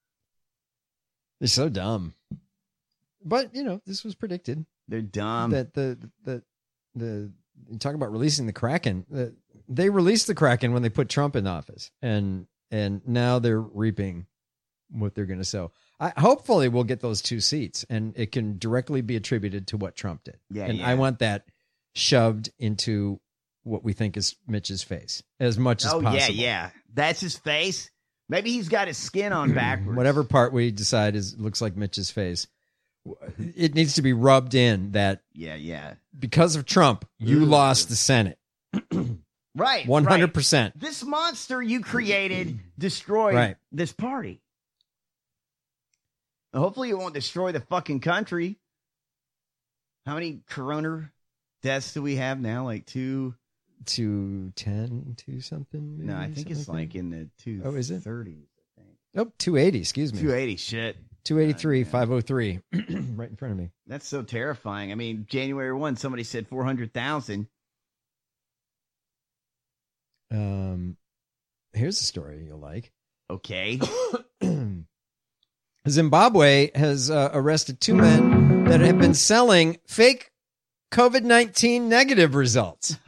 They're so dumb. But, you know, this was predicted. They're dumb. That the you talk about releasing the Kraken. They released the Kraken when they put Trump in office, and now they're reaping what they're going to sow. Hopefully, we'll get those 2 seats, and it can directly be attributed to what Trump did. I want that shoved into what we think is Mitch's face as much as possible. Yeah, that's his face. Maybe he's got his skin on backwards. Whatever part we decide looks like Mitch's face. It needs to be rubbed in that because of Trump, you lost the Senate. Right. 100%. Right. This monster you created destroyed this party. Hopefully it won't destroy the fucking country. How many corona deaths do we have now? Like 210, 2 something? No, I think it's like in the 230s. Oh, is it? 30s, I think. Oh, 280, excuse me. 280, shit. 283, 503, right in front of me. That's so terrifying. I mean, January 1, somebody said 400,000. Here's a story you'll like. Okay. Zimbabwe has arrested 2 men that have been selling fake COVID-19 negative results.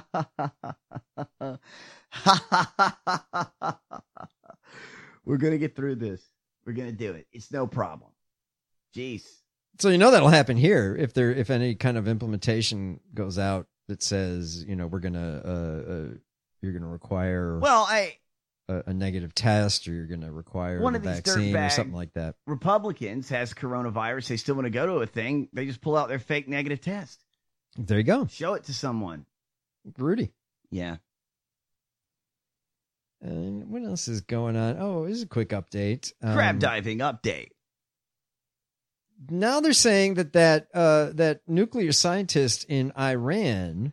We're going to get through this. We're going to do it. It's no problem. Jeez. So you know that'll happen here if any kind of implementation goes out that says, you know, we're going to you're going to require a negative test, or you're going to require a vaccine or something like that. Republicans has coronavirus. They still want to go to a thing. They just pull out their fake negative test. There you go. Show it to someone. Rudy. Yeah. And what else is going on? Oh, here's a quick update. Crab diving update. Now they're saying that nuclear scientist in Iran,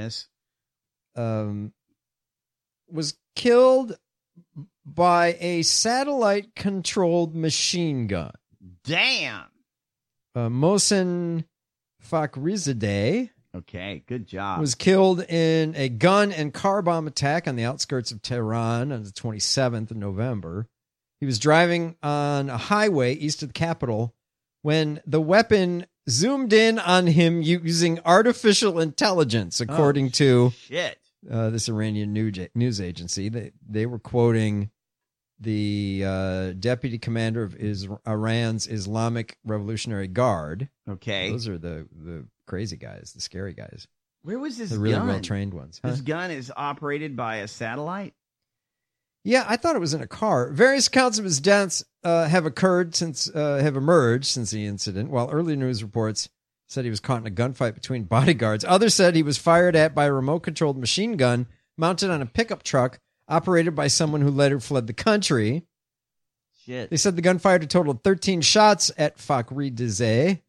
was killed by a satellite-controlled machine gun. Damn. Mohsen Fakhrizadeh. Okay, good job. Was killed in a gun and car bomb attack on the outskirts of Tehran on the 27th of November. He was driving on a highway east of the capital when the weapon zoomed in on him using artificial intelligence, according to this Iranian news agency. They were quoting the deputy commander of Iran's Islamic Revolutionary Guard. Okay. Those are the crazy guys, the scary guys. Where was this the really gun? well-trained ones. Huh? This gun is operated by a satellite? Yeah, I thought it was in a car. Various accounts of his deaths have emerged since the incident, while early news reports said he was caught in a gunfight between bodyguards. Others said he was fired at by a remote-controlled machine gun mounted on a pickup truck operated by someone who later fled the country. Shit. They said the gun fired a total of 13 shots at Fakhrizadeh,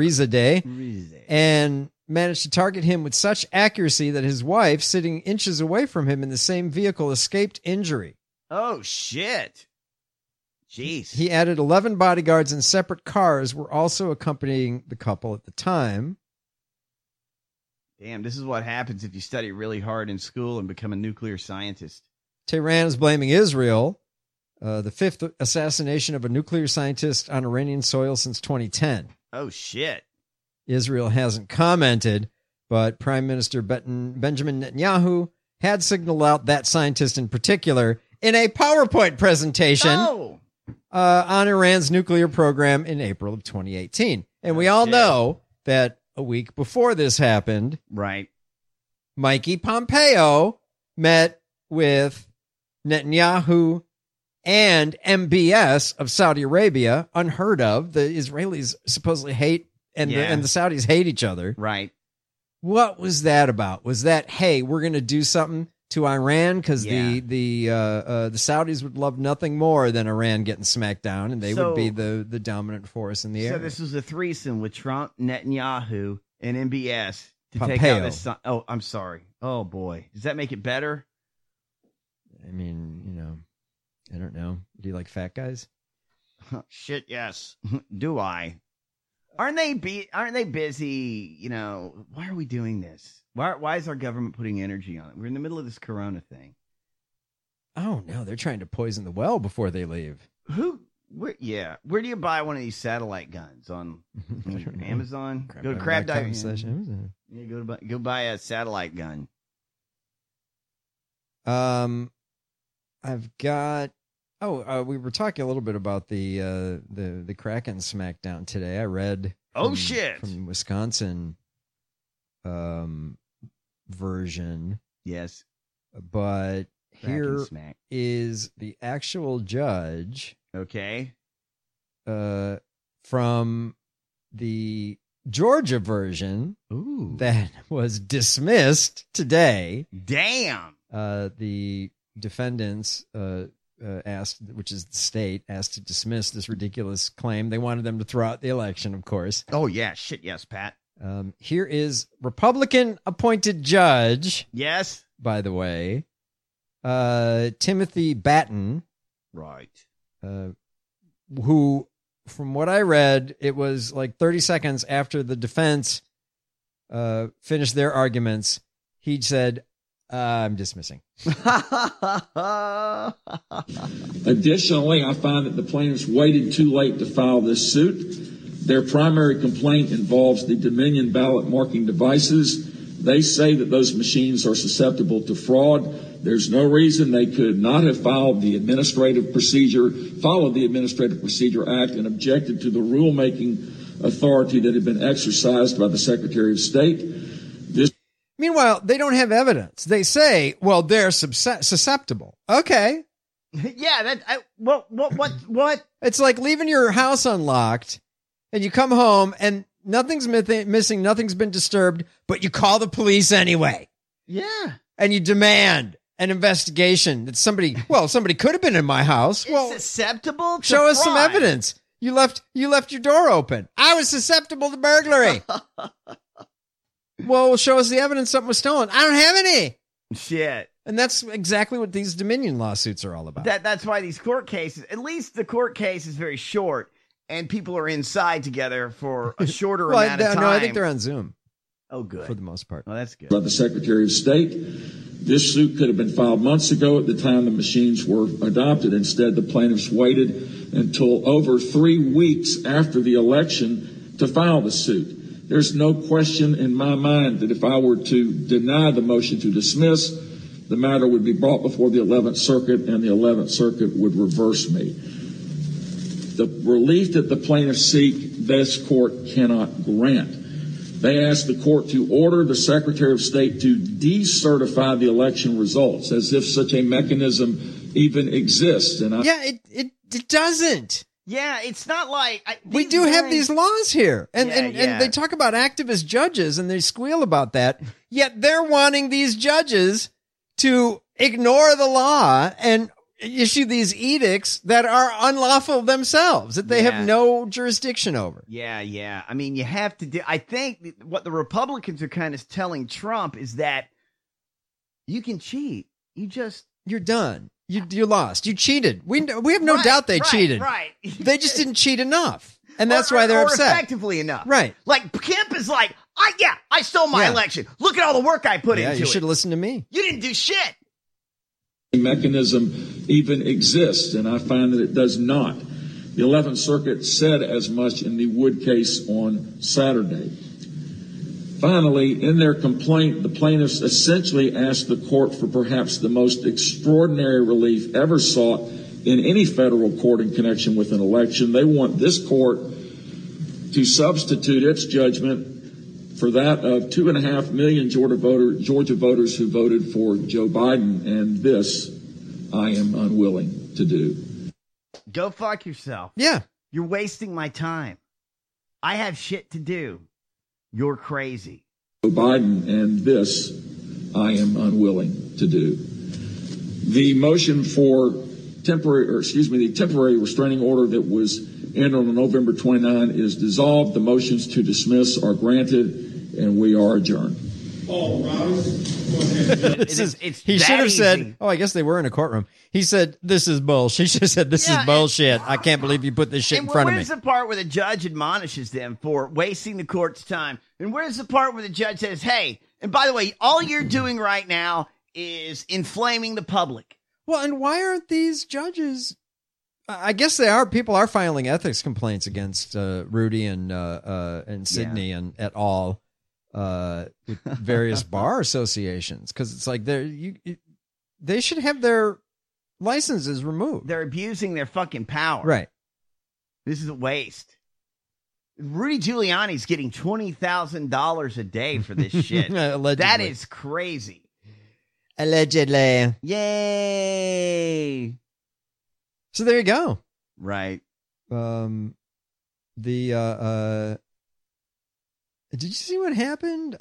and managed to target him with such accuracy that his wife, sitting inches away from him in the same vehicle, escaped injury. Oh, shit. Jeez. He added 11 bodyguards in separate cars were also accompanying the couple at the time. Damn, this is what happens if you study really hard in school and become a nuclear scientist. Tehran is blaming Israel The fifth assassination of a nuclear scientist on Iranian soil since 2010. Oh, shit. Israel hasn't commented, but Prime Minister Benjamin Netanyahu had signaled out that scientist in particular in a PowerPoint presentation on Iran's nuclear program in April of 2018. And we all know that a week before this happened, right, Mikey Pompeo met with Netanyahu and MBS of Saudi Arabia, unheard of. The Israelis supposedly hate, and the Saudis hate each other. Right. What was that about? Was that, hey, we're going to do something to Iran because the Saudis would love nothing more than Iran getting smacked down, and they would be the dominant force in the area. So this was a threesome with Trump, Netanyahu, and MBS to Pompeo. take out this. Oh, I'm sorry. Oh boy, does that make it better? I mean, I don't know. Do you like fat guys? Shit, yes. Do I? Aren't they busy? Why are we doing this? Why is our government putting energy on it? We're in the middle of this Corona thing. Oh no, they're trying to poison the well before they leave. Where do you buy one of these satellite guns on Amazon? Go to Crab Diving. Yeah, go buy a satellite gun. I've got. We were talking a little bit about the Kraken smackdown today. I read. From Wisconsin, version. Yes, but Kraken here smack. Is the actual judge. Okay. From the Georgia version. Ooh. That was dismissed today. Damn. The defendants asked, which is the state, asked to dismiss this ridiculous claim. They wanted them to throw out the election, of course. Oh, yeah. Shit, yes, Pat. Here is Republican-appointed judge. Yes. By the way. Timothy Batten. Right. Who, from what I read, it was like 30 seconds after the defense finished their arguments, he said, I'm dismissing. Additionally, I find that the plaintiffs waited too late to file this suit. Their primary complaint involves the Dominion ballot marking devices. They say that those machines are susceptible to fraud. There's no reason they could not have followed the Administrative Procedure Act and objected to the rulemaking authority that had been exercised by the Secretary of State. Meanwhile, they don't have evidence. They say, well, they're susceptible. Okay. Yeah. What? It's like leaving your house unlocked and you come home and nothing's missing. Nothing's been disturbed, but you call the police anyway. Yeah. And you demand an investigation that somebody could have been in my house. Well, susceptible to show us some fraud. evidence. You left your door open. I was susceptible to burglary. Well, show us the evidence something was stolen. I don't have any. Shit. And that's exactly what these Dominion lawsuits are all about. That's why these court cases, at least the court case is very short, and people are inside together for a shorter amount of time. No, I think they're on Zoom. Oh, good. For the most part. Oh, that's good. By the Secretary of State. This suit could have been filed months ago at the time the machines were adopted. Instead, the plaintiffs waited until over 3 weeks after the election to file the suit. There's no question in my mind that if I were to deny the motion to dismiss, the matter would be brought before the 11th Circuit, and the 11th Circuit would reverse me. The relief that the plaintiffs seek, this court cannot grant. They ask the court to order the Secretary of State to decertify the election results, as if such a mechanism even exists. And it doesn't. Yeah, it's not like we do have these laws here, and they talk about activist judges, and they squeal about that. Yet they're wanting these judges to ignore the law and issue these edicts that are unlawful themselves, that they have no jurisdiction over. Yeah. I mean, you have to do. I think what the Republicans are kind of telling Trump is that you can cheat. You're done. You lost. You cheated. We have no doubt they cheated. Right. They just didn't cheat enough. And that's why they're upset. Effectively enough. Right. Like Kemp is like, I stole my election. Look at all the work I put into it. You should have listened to me. You didn't do shit. mechanism even exists, and I find that it does not. The 11th Circuit said as much in the Wood case on Saturday. Finally, in their complaint, the plaintiffs essentially asked the court for perhaps the most extraordinary relief ever sought in any federal court in connection with an election. They want this court to substitute its judgment for that of 2.5 million Georgia voters who voted for Joe Biden, and this I am unwilling to do. Go fuck yourself. Yeah. You're wasting my time. I have shit to do. You're crazy. Joe Biden, and this I am unwilling to do. The motion for the temporary restraining order that was entered on November 29 is dissolved. The motions to dismiss are granted, and we are adjourned. Oh, rise. He should have said, I guess they were in a courtroom. He said, this is bullshit. He should have said, this is bullshit. I can't believe you put this shit in front of me. Where's the part where the judge admonishes them for wasting the court's time? And where's the part where the judge says, hey, and by the way, all you're doing right now is inflaming the public? Well, and why aren't these judges? I guess they are. People are filing ethics complaints against Rudy and Sidney and et al. With various bar associations, because it's like they should have their licenses removed. They're abusing their fucking power. Right. This is a waste. Rudy Giuliani's getting $20,000 a day for this shit. Allegedly. That is crazy. Allegedly. Yay. So there you go. Right. Did you see what happened?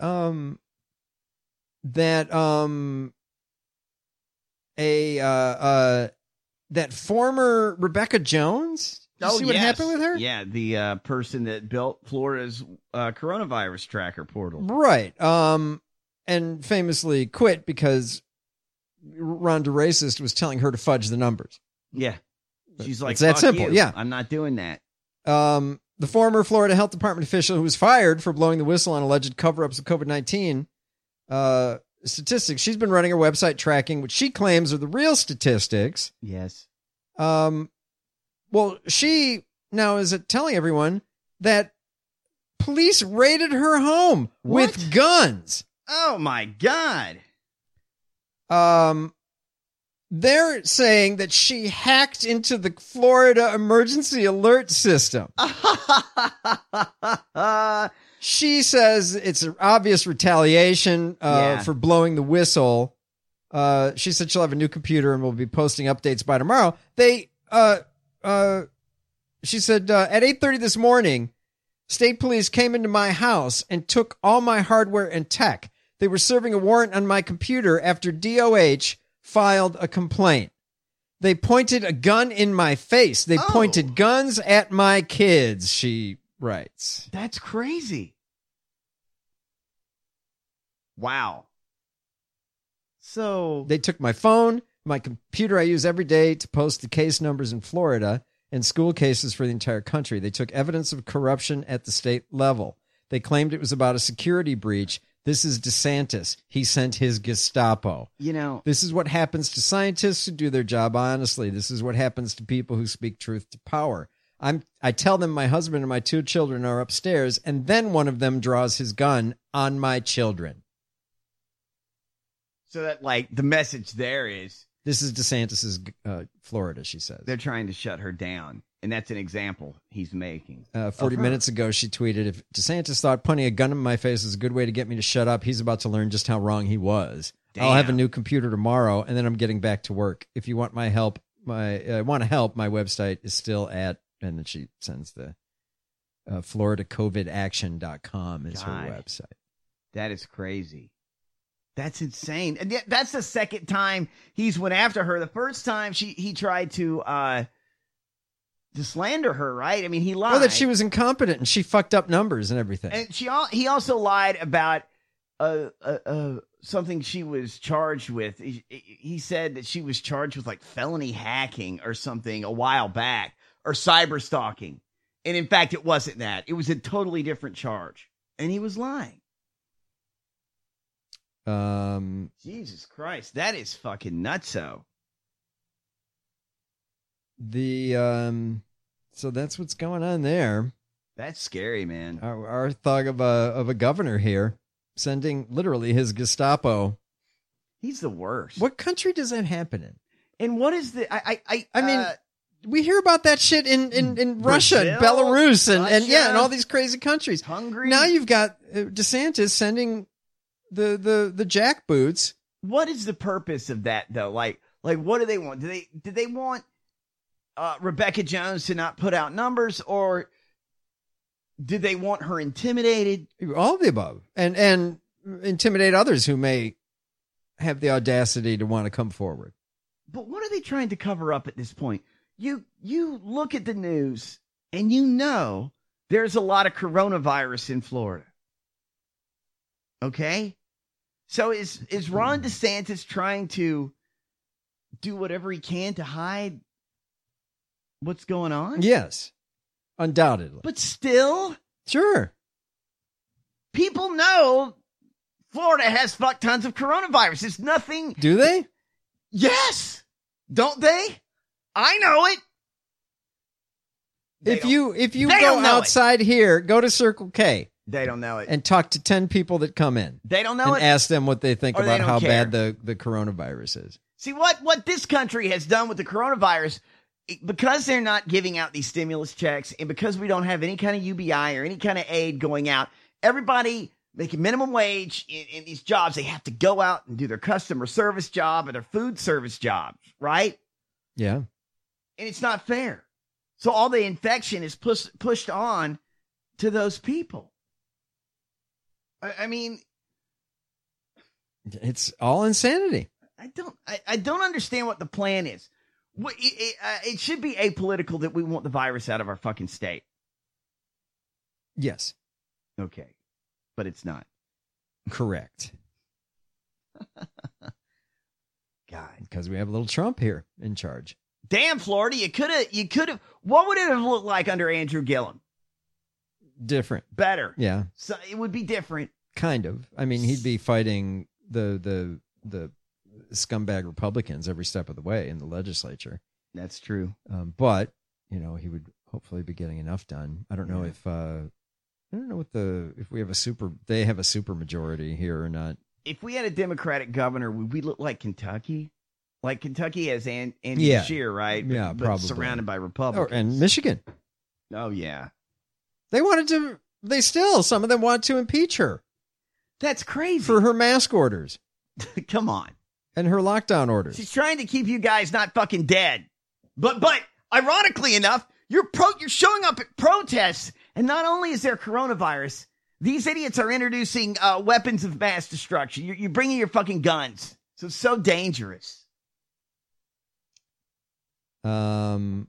That former Rebecca Jones? Did you see what happened with her? Yeah, the person that built Florida's coronavirus tracker portal. Right. And famously quit because Ron DeRacist was telling her to fudge the numbers. Yeah. She's like, it's that simple. You. Yeah. I'm not doing that. The former Florida Health Department official who was fired for blowing the whistle on alleged cover-ups of COVID-19 statistics, she's been running her website tracking, which she claims are the real statistics. Yes. Well, she now is telling everyone that police raided her home with guns. Oh, my God. They're saying that she hacked into the Florida emergency alert system. She says it's an obvious retaliation for blowing the whistle. She said she'll have a new computer and will be posting updates by tomorrow. She said at 8:30 this morning, state police came into my house and took all my hardware and tech. They were serving a warrant on my computer after DOH filed a complaint. They pointed a gun in my face. They pointed guns at my kids, she writes. That's crazy. Wow. So they took my phone, my computer I use every day to post the case numbers in Florida and school cases for the entire country. They took evidence of corruption at the state level. They claimed it was about a security breach. This is DeSantis. He sent his Gestapo. You know, this is what happens to scientists who do their job honestly. This is what happens to people who speak truth to power. I tell them my husband and my 2 children are upstairs, and then one of them draws his gun on my children. So that, like, the message there is... This is DeSantis's Florida, she says. They're trying to shut her down. And that's an example he's making. 40 minutes ago, she tweeted, if DeSantis thought pointing a gun in my face is a good way to get me to shut up, he's about to learn just how wrong he was. Damn. I'll have a new computer tomorrow, and then I'm getting back to work. If you want my help, my website is still at, and then she sends the FloridaCOVIDaction.com is her website. That is crazy. That's insane. And that's the second time he's went after her. The first time he tried to slander her, right? I mean, he lied. Well, that she was incompetent and she fucked up numbers and everything. And he also lied about something she was charged with. He said that she was charged with like felony hacking or something a while back, or cyber stalking. And in fact, it wasn't that. It was a totally different charge. And he was lying. Jesus Christ, that is fucking nutso. So that's what's going on there. That's scary, man. Our thug of a governor here sending literally his Gestapo. He's the worst. What country does that happen in? And what is the? I mean, we hear about that shit in Russia, and Belarus, and all these crazy countries. Hungary. Now you've got DeSantis sending the jackboots. What is the purpose of that though? Like what do they want? Do they want Rebecca Jones to not put out numbers, or do they want her intimidated? All of the above, and intimidate others who may have the audacity to want to come forward. But what are they trying to cover up at this point? You look at the news and you know there's a lot of coronavirus in Florida. Okay? So is Ron DeSantis trying to do whatever he can to hide what's going on? Yes, undoubtedly. But still? Sure. People know Florida has fuck tons of coronavirus. It's nothing. Do they? Yes. Don't they? I know it. If you go outside here, go to Circle K. They don't know it. And talk to 10 people that come in. They don't know and it. Ask them what they think Or they about don't how care. bad the coronavirus is. See, what this country has done with the coronavirus, because they're not giving out these stimulus checks, and because we don't have any kind of UBI or any kind of aid going out, everybody making minimum wage in these jobs, they have to go out and do their customer service job or their food service jobs, right? Yeah. And it's not fair. So all the infection is pushed on to those people. I mean, it's all insanity. I don't understand what the plan is. It should be apolitical that we want the virus out of our fucking state. Yes. Okay. But it's not. Correct. God. Because we have a little Trump here in charge. Damn, Florida, you could have. What would it have looked like under Andrew Gillum? Different. Better. Yeah. So it would be different. Kind of. I mean, he'd be fighting the scumbag Republicans every step of the way in the legislature. That's true. But, he would hopefully be getting enough done. I don't know if we have they have a super majority here or not. If we had a Democratic governor, would we look like Kentucky? Like Kentucky has Andy Yeah. Scheer, right? Yeah, but probably. surrounded by Republicans. And Michigan. Oh, yeah. Some of them want to impeach her. That's crazy. For her mask orders. Come on. And her lockdown orders. She's trying to keep you guys not fucking dead. But ironically enough, you're showing up at protests, and not only is there coronavirus, these idiots are introducing weapons of mass destruction. You're bringing your fucking guns. So it's so dangerous. Oh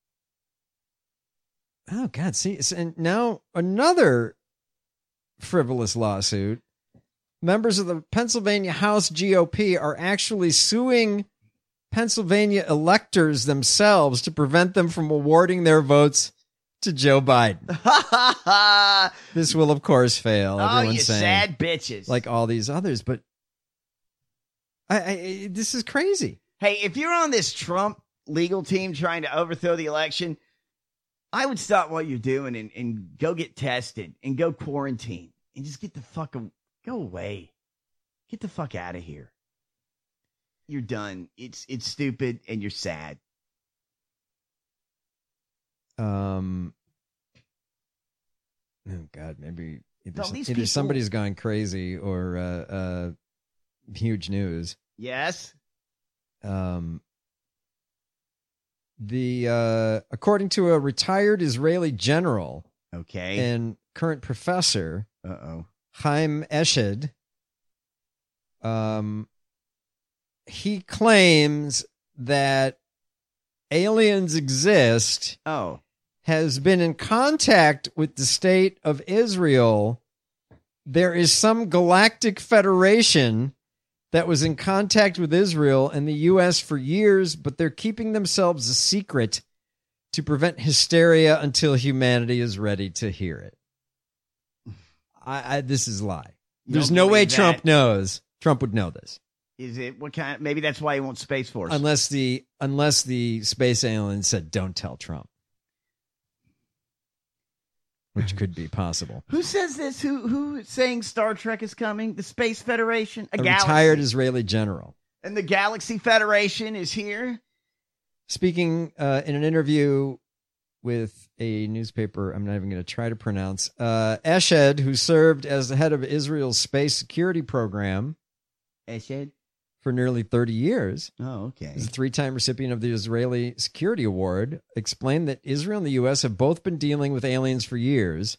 God! See, and now another frivolous lawsuit. Members of the Pennsylvania House GOP are actually suing Pennsylvania electors themselves to prevent them from awarding their votes to Joe Biden. This will, of course, fail. Everyone's you saying, sad bitches. like all these others, but this is crazy. Hey, if you're on this Trump legal team trying to overthrow the election, I would stop what you're doing and go get tested and go quarantine and just go away. Get the fuck out of here. You're done. It's stupid and you're sad. Oh God, maybe either people- somebody's gone crazy or huge news. Yes. According to a retired Israeli general, okay, and current professor, Chaim Eshed, he claims that aliens exist. Has been in contact with the state of Israel. There is some galactic federation that was in contact with Israel and the U.S. for years, but they're keeping themselves a secret to prevent hysteria until humanity is ready to hear it. This is a lie. There's no way Trump knows. Trump would know this. Is it what kind? Maybe that's why he wants Space Force. Unless the space alien said, "Don't tell Trump," which could be possible. Who says this? Who is saying Star Trek is coming? The Space Federation, A retired Israeli general. And the Galaxy Federation is here. Speaking in an interview with a newspaper, I'm not even going to try to pronounce. Eshed, who served as the head of Israel's space security program. Eshed. For nearly 30 years. Oh, okay. He's a 3-time recipient of the Israeli Security Award, explained that Israel and the U.S. have both been dealing with aliens for years.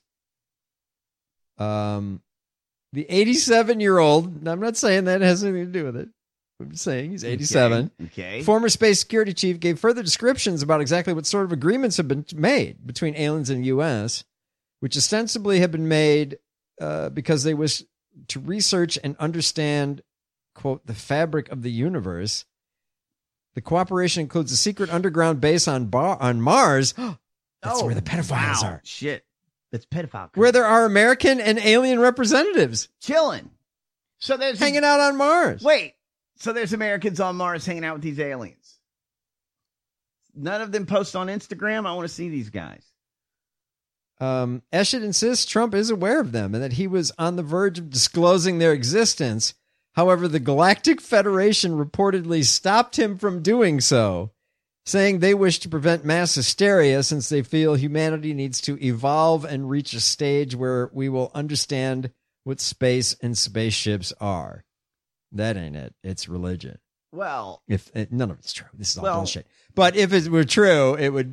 The 87-year-old, I'm not saying that has anything to do with it. I'm just saying he's 87. Okay. Former space security chief gave further descriptions about exactly what sort of agreements have been made between aliens and the U.S., which ostensibly have been made because they wish to research and understand, quote, the fabric of the universe. The cooperation includes a secret underground base on Mars. That's where the pedophiles are. Shit. That's pedophile. Where there are American and alien representatives. Chilling. So there's hanging out on Mars. Wait. So there's Americans on Mars hanging out with these aliens. None of them post on Instagram. I want to see these guys. Eshed insists Trump is aware of them and that he was on the verge of disclosing their existence. However, the Galactic Federation reportedly stopped him from doing so, saying they wish to prevent mass hysteria since they feel humanity needs to evolve and reach a stage where we will understand what space and spaceships are. That ain't it. It's religion. Well, none of it's true. This is all bullshit. But if it were true,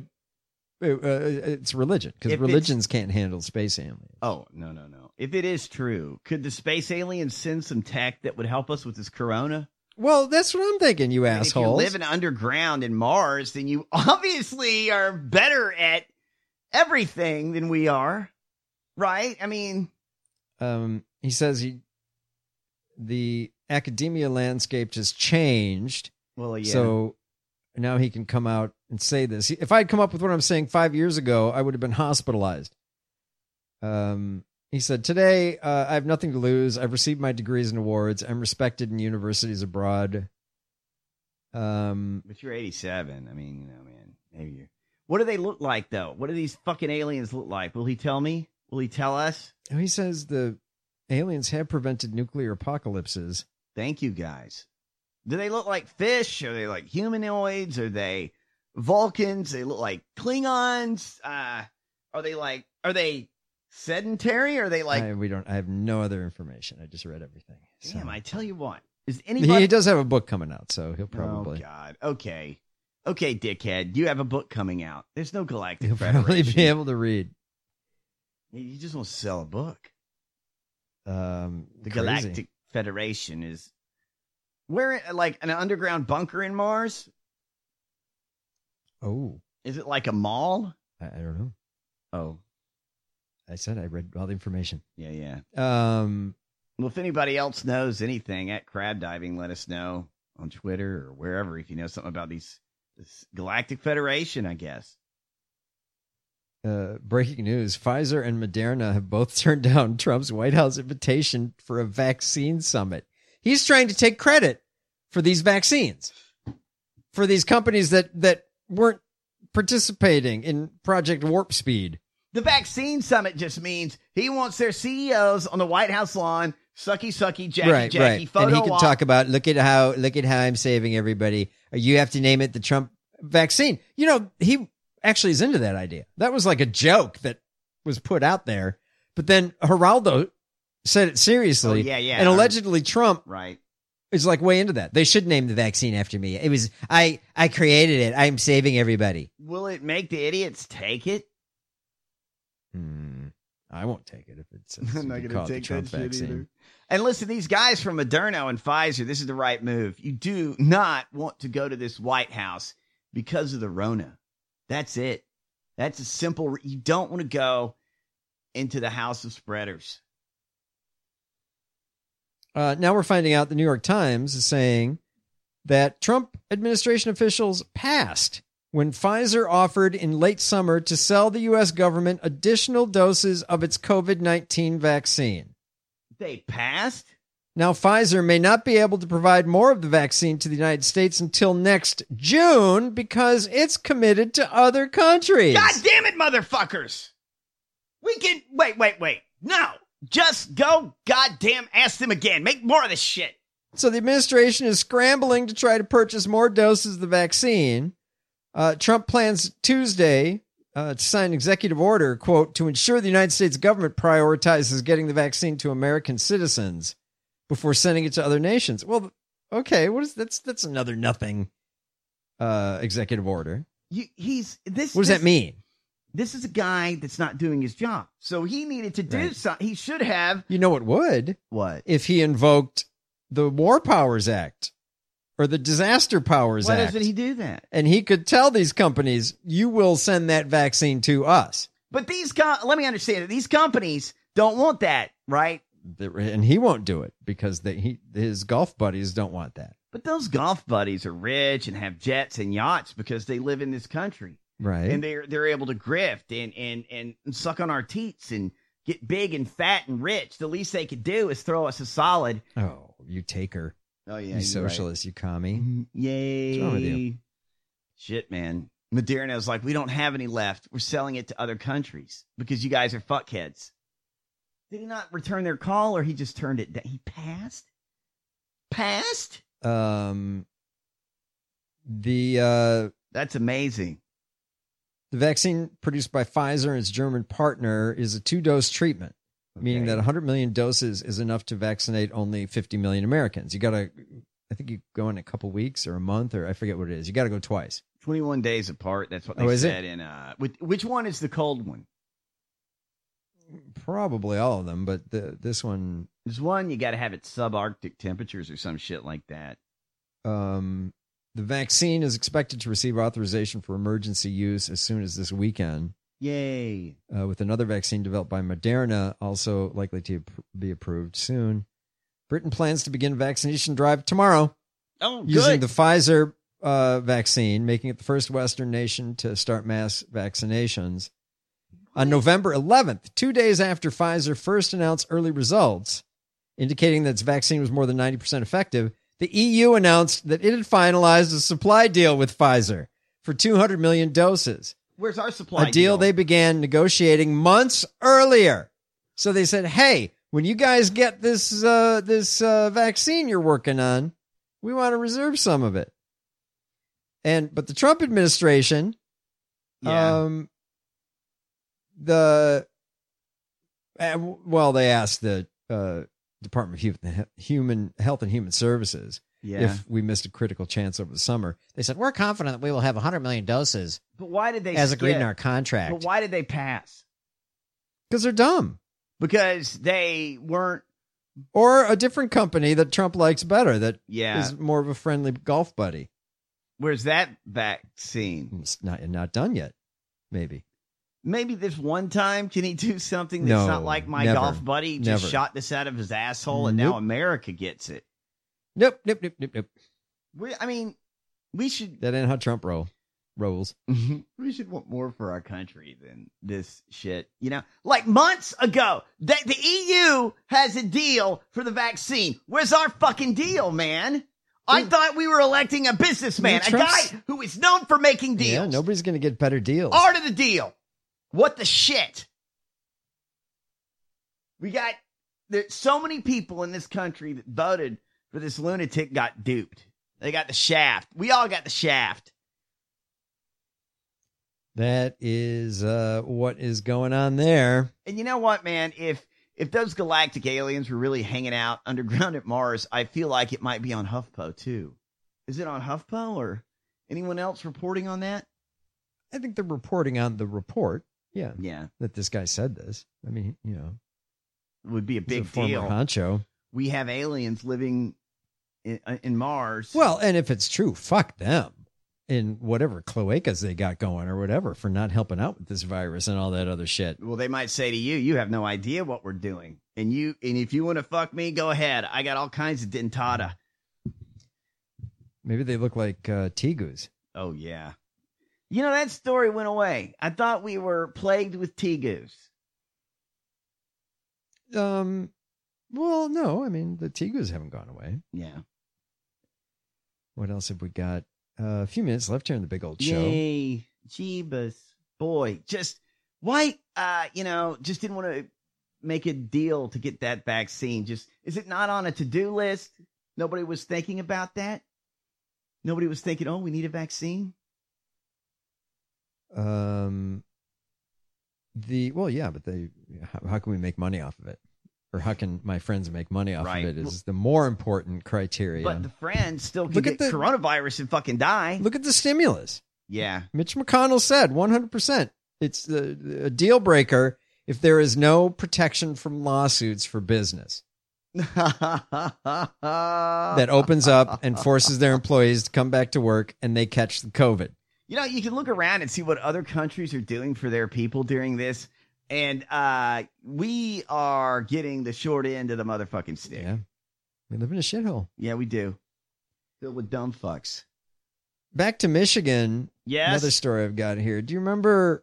it's religion, because religions can't handle space aliens. Oh, no. If it is true, could the space aliens send some tech that would help us with this corona? Well, that's what I'm thinking, you assholes. If you're living underground in Mars, then you obviously are better at everything than we are, right? I mean... he says the academia landscape has changed. Well, yeah. So now he can come out and say this. If I'd come up with what I'm saying 5 years ago, I would have been hospitalized. He said, today, I have nothing to lose. I've received my degrees and awards. I'm respected in universities abroad. But you're 87. I mean, man, maybe you're... What do they look like, though? What do these fucking aliens look like? Will he tell me? Will he tell us? He says the aliens have prevented nuclear apocalypses. Thank you, guys. Do they look like fish? Are they like humanoids? Are they Vulcans? They look like Klingons? Are they sedentary? Are they like... I have no other information. I just read everything. So. Damn, I tell you what. Is anybody... He does have a book coming out, so he'll probably... Oh, God. Okay, dickhead. You have a book coming out. There's no Galactic He'll Federation. probably be able to read. You just want to sell a book. The Crazy. Galactic Federation is... Where, like, an underground bunker in Mars? Oh. Is it like a mall? I don't know. Oh. I said I read all the information. Yeah. Well, if anybody else knows anything at Crab Diving, let us know on Twitter or wherever if you know something about this Galactic Federation, I guess. Breaking news. Pfizer and Moderna have both turned down Trump's White House invitation for a vaccine summit. He's trying to take credit for these vaccines, for these companies that weren't participating in Project Warp Speed. The vaccine summit just means he wants their CEOs on the White House lawn, sucky, Jackie, photo and he can op. talk about, look at how I'm saving everybody. Or you have to name it the Trump vaccine. You know, he actually is into that idea. That was like a joke that was put out there. But then Geraldo said it seriously. Oh, yeah. And allegedly Trump right. is like way into that. They should name the vaccine after me. It was, I created it. I'm saving everybody. Will it make the idiots take it? I won't take it if it's I'm not going to take Trump that shit vaccine. either. And listen, these guys from Moderna and Pfizer, this is the right move. You do not want to go to this White House because of the Rona. That's it. That's a simple. You don't want to go into the House of Spreaders. Now we're finding out the New York Times is saying that Trump administration officials passed when Pfizer offered in late summer to sell the U.S. government additional doses of its COVID-19 vaccine. They passed? Now, Pfizer may not be able to provide more of the vaccine to the United States until next June because it's committed to other countries. God damn it, motherfuckers. We can... Wait. No. Just go goddamn ask them again. Make more of this shit. So the administration is scrambling to try to purchase more doses of the vaccine. Trump plans Tuesday to sign an executive order, quote, to ensure the United States government prioritizes getting the vaccine to American citizens before sending it to other nations. Well, okay, that's another nothing executive order. What does that mean? This is a guy that's not doing his job. So he needed to do something. He should have. You know what would? What? If he invoked the War Powers Act or the Disaster Powers Act. Why doesn't he do that? And he could tell these companies, you will send that vaccine to us. But let me understand it. These companies don't want that, right? And he won't do it because his golf buddies don't want that. But those golf buddies are rich and have jets and yachts because they live in this country. Right. And they're able to grift and suck on our teats and get big and fat and rich. The least they could do is throw us a solid. Oh, you taker. Oh, yeah. You socialist, right. You commie. Yay. What's wrong with you? Shit, man. Moderna's like, we don't have any left. We're selling it to other countries because you guys are fuckheads. Did he not return their call or he just turned it down? He passed? That's amazing. The vaccine produced by Pfizer and its German partner is a 2-dose treatment, meaning that 100 million doses is enough to vaccinate only 50 million Americans. I think you go in a couple weeks or a month, or I forget what it is. You got to go twice. 21 days apart. That's what they said. Which one is the cold one? Probably all of them, but this one. There's one you got to have it subarctic temperatures or some shit like that. The vaccine is expected to receive authorization for emergency use as soon as this weekend. Yay. With another vaccine developed by Moderna also likely to be approved soon. Britain plans to begin a vaccination drive tomorrow. Oh, good. Using the Pfizer vaccine, making it the first Western nation to start mass vaccinations. On November 11th, 2 days after Pfizer first announced early results, indicating that its vaccine was more than 90% effective, the EU announced that it had finalized a supply deal with Pfizer for 200 million doses. Where's our supply deal? A deal they began negotiating months earlier. So they said, hey, when you guys get this vaccine you're working on, we want to reserve some of it. But the Trump administration, they asked the Department of Human Health and Human Services if we missed a critical chance over the summer. They said, we're confident that we will have 100 million doses. But why did they as agreed in our contract? But why did they pass? Because they're dumb. Because they weren't. Or a different company that Trump likes better that is more of a friendly golf buddy. Where's that vaccine? It's not done yet. Maybe this one time, can he do something that's not like my golf buddy just shot this out of his asshole and now America gets it? Nope. We should. That ain't how Trump rolls. We should want more for our country than this shit. Like months ago, the EU has a deal for the vaccine. Where's our fucking deal, man? I thought we were electing a businessman, a guy who is known for making deals. Yeah, nobody's going to get better deals. Art of the deal. What the shit? There's so many people in this country that voted for this lunatic got duped. They got the shaft. We all got the shaft. That is what is going on there. And you know what, man? If those galactic aliens were really hanging out underground at Mars, I feel like it might be on HuffPo too. Is it on HuffPo or anyone else reporting on that? I think they're reporting on the report. Yeah. That this guy said this. I mean, it would be a big deal. Former honcho. We have aliens living in Mars. Well, and if it's true, fuck them. In whatever cloacas they got going or whatever for not helping out with this virus and all that other shit. Well, they might say to you, you have no idea what we're doing. And if you want to fuck me, go ahead. I got all kinds of dentata. Maybe they look like tegus. Oh, yeah. That story went away. I thought we were plagued with tegus. Yeah, Well, no, I mean, the Tegus haven't gone away. Yeah. What else have we got? A few minutes left here in the big old show. Yay. Jeebus. Boy, just why, just didn't want to make a deal to get that vaccine. Just, is it not on a to-do list? Nobody was thinking about that? Nobody was thinking, oh, we need a vaccine? How can we make money off of it? Or how can my friends make money off of it is the more important criteria. But the friends still can get coronavirus and fucking die. Look at the stimulus. Yeah. Mitch McConnell said 100%. It's a deal breaker if there is no protection from lawsuits for business. That opens up and forces their employees to come back to work and they catch the COVID. You know, you can look around and see what other countries are doing for their people during this. And we are getting the short end of the motherfucking stick. Yeah. We live in a shithole. Yeah, we do. Filled with dumb fucks. Back to Michigan. Yes. Another story I've got here. Do you remember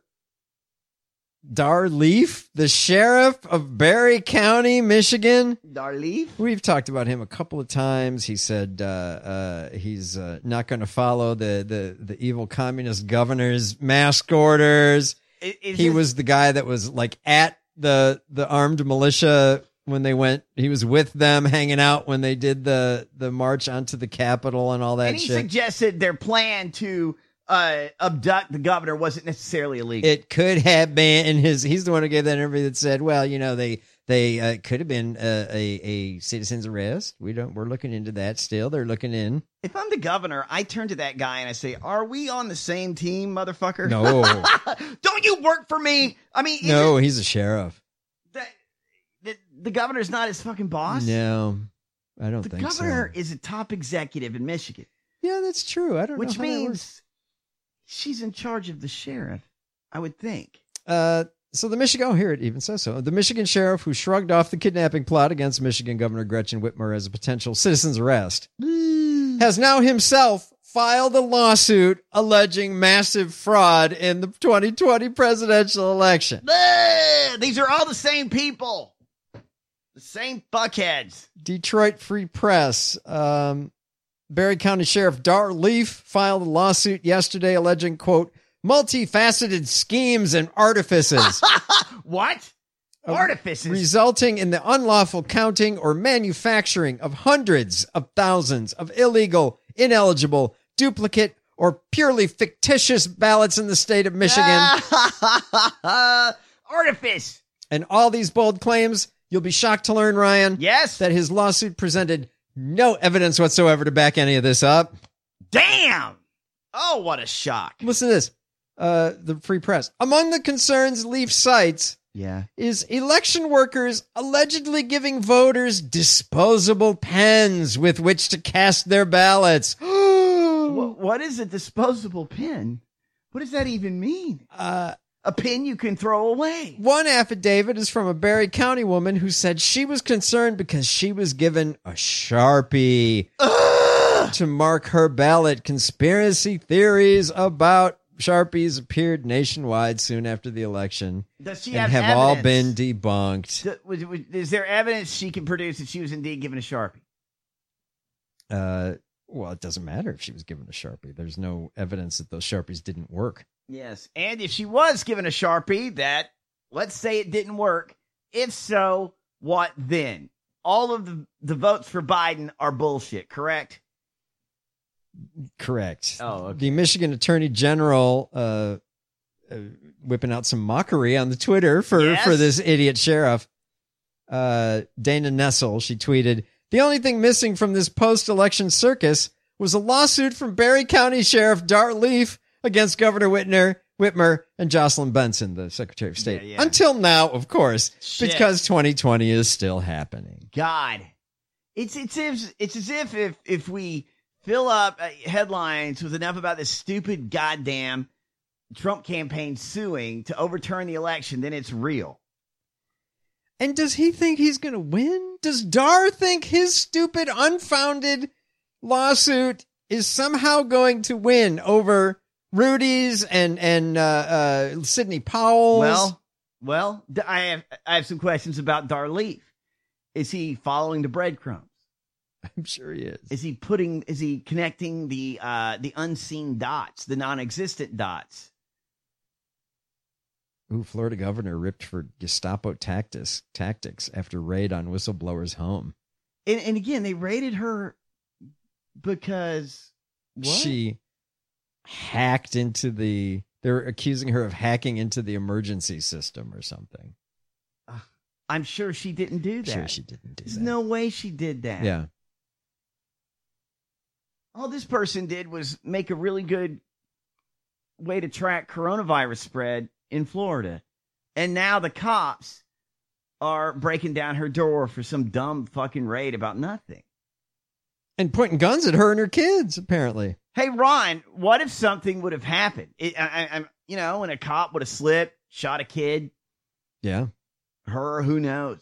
Dar Leaf, the sheriff of Barry County, Michigan? Dar Leaf? We've talked about him a couple of times. He said he's not going to follow the evil communist governor's mask orders. He was the guy that was like at the armed militia when they went. He was with them, hanging out when they did the march onto the Capitol and all that. And he suggested their plan to abduct the governor wasn't necessarily illegal. It could have been. And he's the one who gave that interview that said, "Well, they could have been a citizen's arrest. We're looking into that still. They're looking in." If I'm the governor, I turn to that guy and I say, "Are we on the same team, motherfucker?" No. Don't you work for me? I mean, no, he's a sheriff. The governor's not his fucking boss? No, I don't think so. The governor is a top executive in Michigan. Yeah, that's true. I don't know. Which means she's in charge of the sheriff, I would think. So the Michigan, here it even says so. The Michigan sheriff who shrugged off the kidnapping plot against Michigan Governor Gretchen Whitmer as a potential citizen's arrest has now himself filed a lawsuit alleging massive fraud in the 2020 presidential election. These are all the same people. The same fuckheads. Detroit Free Press. Barry County Sheriff Dar Leaf filed a lawsuit yesterday alleging, quote, multifaceted schemes and artifices. What? Artifices? Resulting in the unlawful counting or manufacturing of hundreds of thousands of illegal, ineligible, duplicate, or purely fictitious ballots in the state of Michigan. Artifice. And all these bold claims, you'll be shocked to learn, Ryan, yes, that his lawsuit presented no evidence whatsoever to back any of this up. Damn! Oh, what a shock. Listen to this. The Free Press. Among the concerns Leaf cites is election workers allegedly giving voters disposable pens with which to cast their ballots. What is a disposable pen? What does that even mean? A pen you can throw away. One affidavit is from a Barry County woman who said she was concerned because she was given a Sharpie to mark her ballot. Conspiracy theories about Sharpies appeared nationwide soon after the eletion. Does she and have all evidence? been debunked. Is there evidence she can produce that she was indeed given a Sharpie? Well, it doesn't matter if she was given a Sharpie. There's no evidence that those Sharpies didn't work. Yes, and if she was given a Sharpie that, let's say it didn't work, if so, what then? All of the votes for Biden are bullshit, correct? Correct. Oh, okay. The Michigan Attorney General whipping out some mockery on the Twitter for this idiot sheriff. Dana Nessel, she tweeted, "The only thing missing from this post-election circus was a lawsuit from Barry County Sheriff Dar Leaf against Governor Whitmer and Jocelyn Benson, the Secretary of State. Yeah. Until now, of course, Shit. because 2020 is still happening. God, it's as if we fill up headlines with enough about this stupid goddamn Trump campaign suing to overturn the election, then it's real. And does he think he's going to win? Does Dar think his stupid, unfounded lawsuit is somehow going to win over Rudy's and Sidney Powell's? Well, I have some questions about Dar Leaf. Is he following the breadcrumbs? I'm sure he is. Is he connecting the unseen dots, the non-existent dots? Ooh, Florida governor ripped for Gestapo tactics after raid on whistleblower's home. And again, they raided her because what? She hacked into they're accusing her of hacking into the emergency system or something. I'm sure she didn't do that. Sure she didn't do There's that. no way she did that. Yeah. All this person did was make a really good way to track coronavirus spread in Florida. And now the cops are breaking down her door for some dumb fucking raid about nothing. And pointing guns at her and her kids, apparently. Hey, Ron, what if something would have happened? When a cop would have slipped, shot a kid. Yeah. Her, who knows?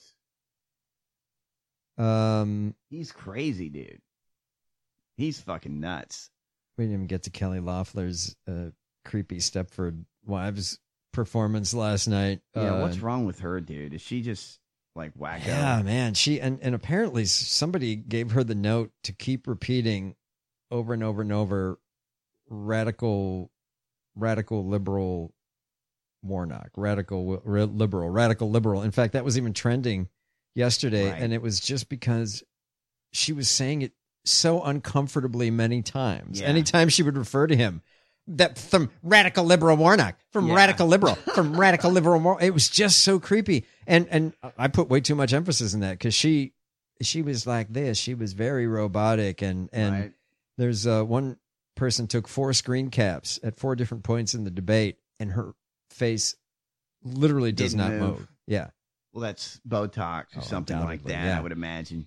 He's crazy, dude. He's fucking nuts. We didn't even get to Kelly Loeffler's creepy Stepford Wives performance last night. Yeah, what's wrong with her, dude? Is she just like wacko? Yeah, man. She and apparently somebody gave her the note to keep repeating over and over and over, radical liberal Warnock, radical liberal. In fact, that was even trending yesterday, Right. and it was just because she was saying it so uncomfortably many times. Yeah. Anytime she would refer to him, that from radical liberal Warnock, from radical liberal, it was just so creepy. And I put way too much emphasis in that because she was like this. She was very robotic, and Right. there's one person took 4 screen caps at 4 different points in the debate, and her face literally does Didn't not move. Yeah. Well, that's Botox or something like undoubtedly, that, yeah. I would imagine.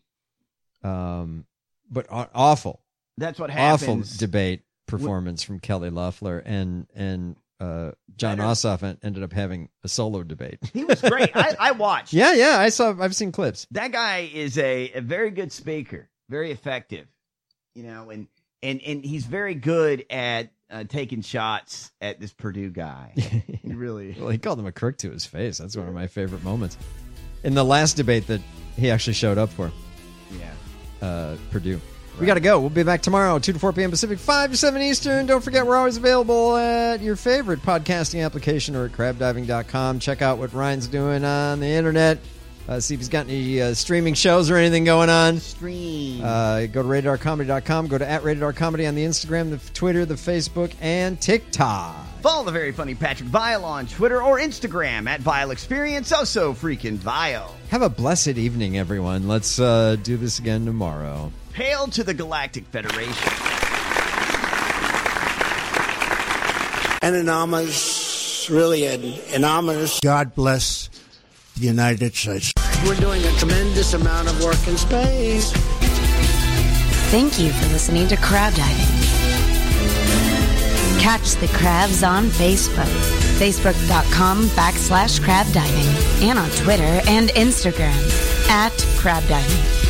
But awful. That's what Awful happens. debate performance from Kelly Loeffler, and John Ossoff ended up having a solo debate. He was great. I watched. Yeah, I've seen clips. That guy is a very good speaker, very effective, and he's very good at taking shots at this Purdue guy. He really. Well, he called him a crook to his face. That's one of my favorite moments. In the last debate that he actually showed up for. Yeah. Purdue. We got to go. We'll be back tomorrow, 2 to 4 p.m. Pacific, 5 to 7 Eastern. Don't forget, we're always available at your favorite podcasting application or at crabdiving.com. Check out what Ryan's doing on the internet. See if he's got any streaming shows or anything going on. Stream. Go to RatedRComedy.com. Go to @RatedRComedy on the Instagram, the Twitter, the Facebook, and TikTok. Follow the very funny Patrick Vile on Twitter or Instagram at Vile Experience. Also freaking Vile. Have a blessed evening, everyone. Let's do this again tomorrow. Hail to the Galactic Federation. An enormous, really an enormous. God bless the United States. We're doing a tremendous amount of work in space. Thank you for listening to Crab Diving. Catch the crabs on Facebook, facebook.com/crabdiving, and on Twitter and Instagram @crabdiving.